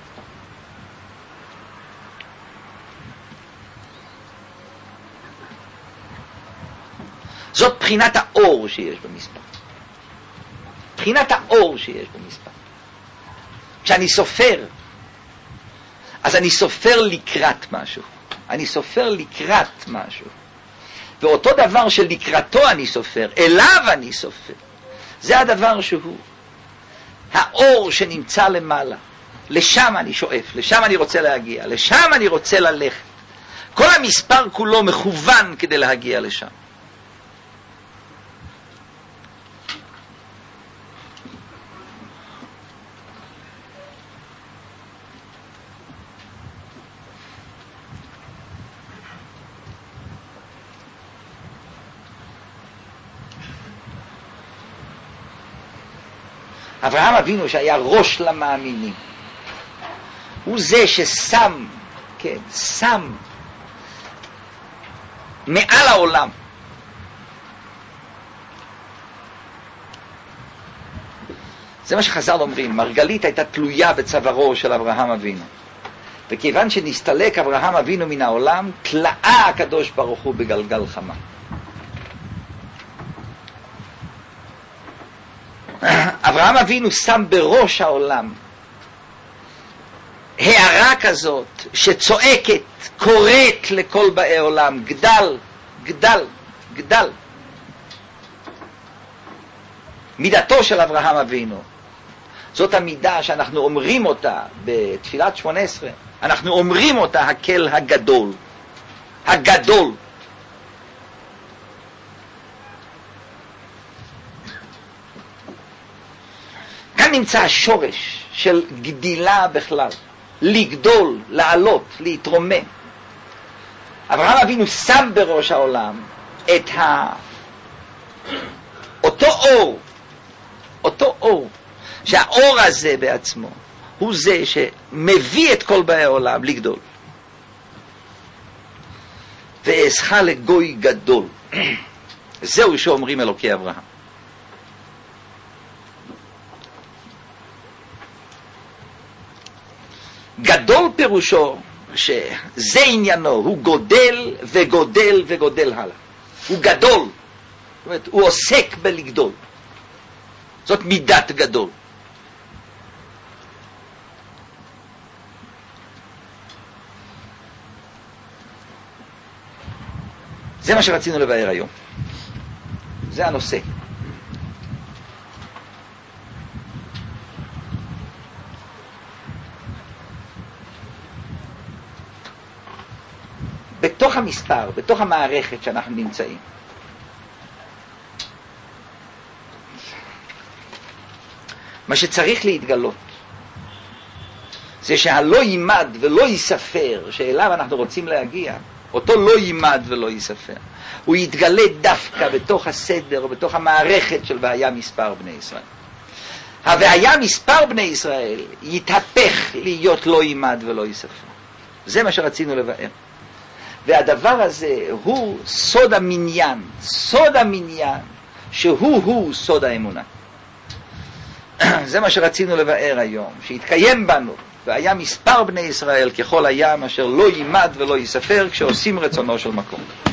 זאת בחינת האור שיש במספר. בחינת האור שיש במספר. כשאני סופר, אז אני סופר לקראת משהו. אני סופר לקראת משהו. ואותו דבר שלקראתו אני סופר, אליו אני סופר. זה הדבר שהוא. האור שנמצא למעלה. לשם אני שואף, לשם אני רוצה להגיע, לשם אני רוצה ללכת. כל המספר כולו מכוון כדי להגיע לשם. אברהם אבינו שהיה ראש למאמינים, הוא זה ששם, כן, שם מעל העולם זה מה שחז"ל אומרים, מרגלית הייתה תלויה בצווארו של אברהם אבינו, וכיוון שנסתלק אברהם אבינו מן העולם, תלאה הקדוש ברוך הוא בגלגל חמה. אברהם אבינו שם בראש העולם הערה כזאת שצועקת, קוראת לכל באי עולם, גדל, גדל, גדל. מידתו של אברהם אבינו, זאת המידה שאנחנו אומרים אותה בתפילת שמונה עשרה, אנחנו אומרים אותה הקל הגדול, הגדול. כאן נמצא השורש של גדילה בכלל, לגדול, לעלות, להתרומם. אברהם אבינו שם בראש העולם את ה... אותו אור, אותו אור, שהאור הזה בעצמו הוא זה שמביא את כל באי העולם לגדול. ואעשך לגוי גדול. זהו שאומרים אלוקי אברהם. גדול פירושו שזה עניינו, הוא גודל וגודל וגודל הלאה. הוא גדול, זאת אומרת, הוא עוסק בלגדול. זאת מידת גדול. זה מה שרצינו לבאר היום. זה הנושא. בתוך המספר, בתוך המערכת שאנחנו נמצאים, מה שצריך להתגלות זה שהלא יימד ולא ייספר שאליו אנחנו רוצים להגיע, אותו לא יימד ולא ייספר, הוא יתגלה דווקא בתוך הסדר ובתוך המערכת של והיה מספר בני ישראל. הוהיה מספר בני ישראל יתהפך להיות לא יימד ולא ייספר. זה מה שרצינו לבאר. והדבר הזה הוא סוד המניין, סוד המניין, שהוא-הוא סוד האמונה. זה מה שרצינו לבאר היום, שיתקיים בנו, והיה מספר בני ישראל ככל הים, אשר לא יימד ולא ייספר, כשעושים רצונו של מקום.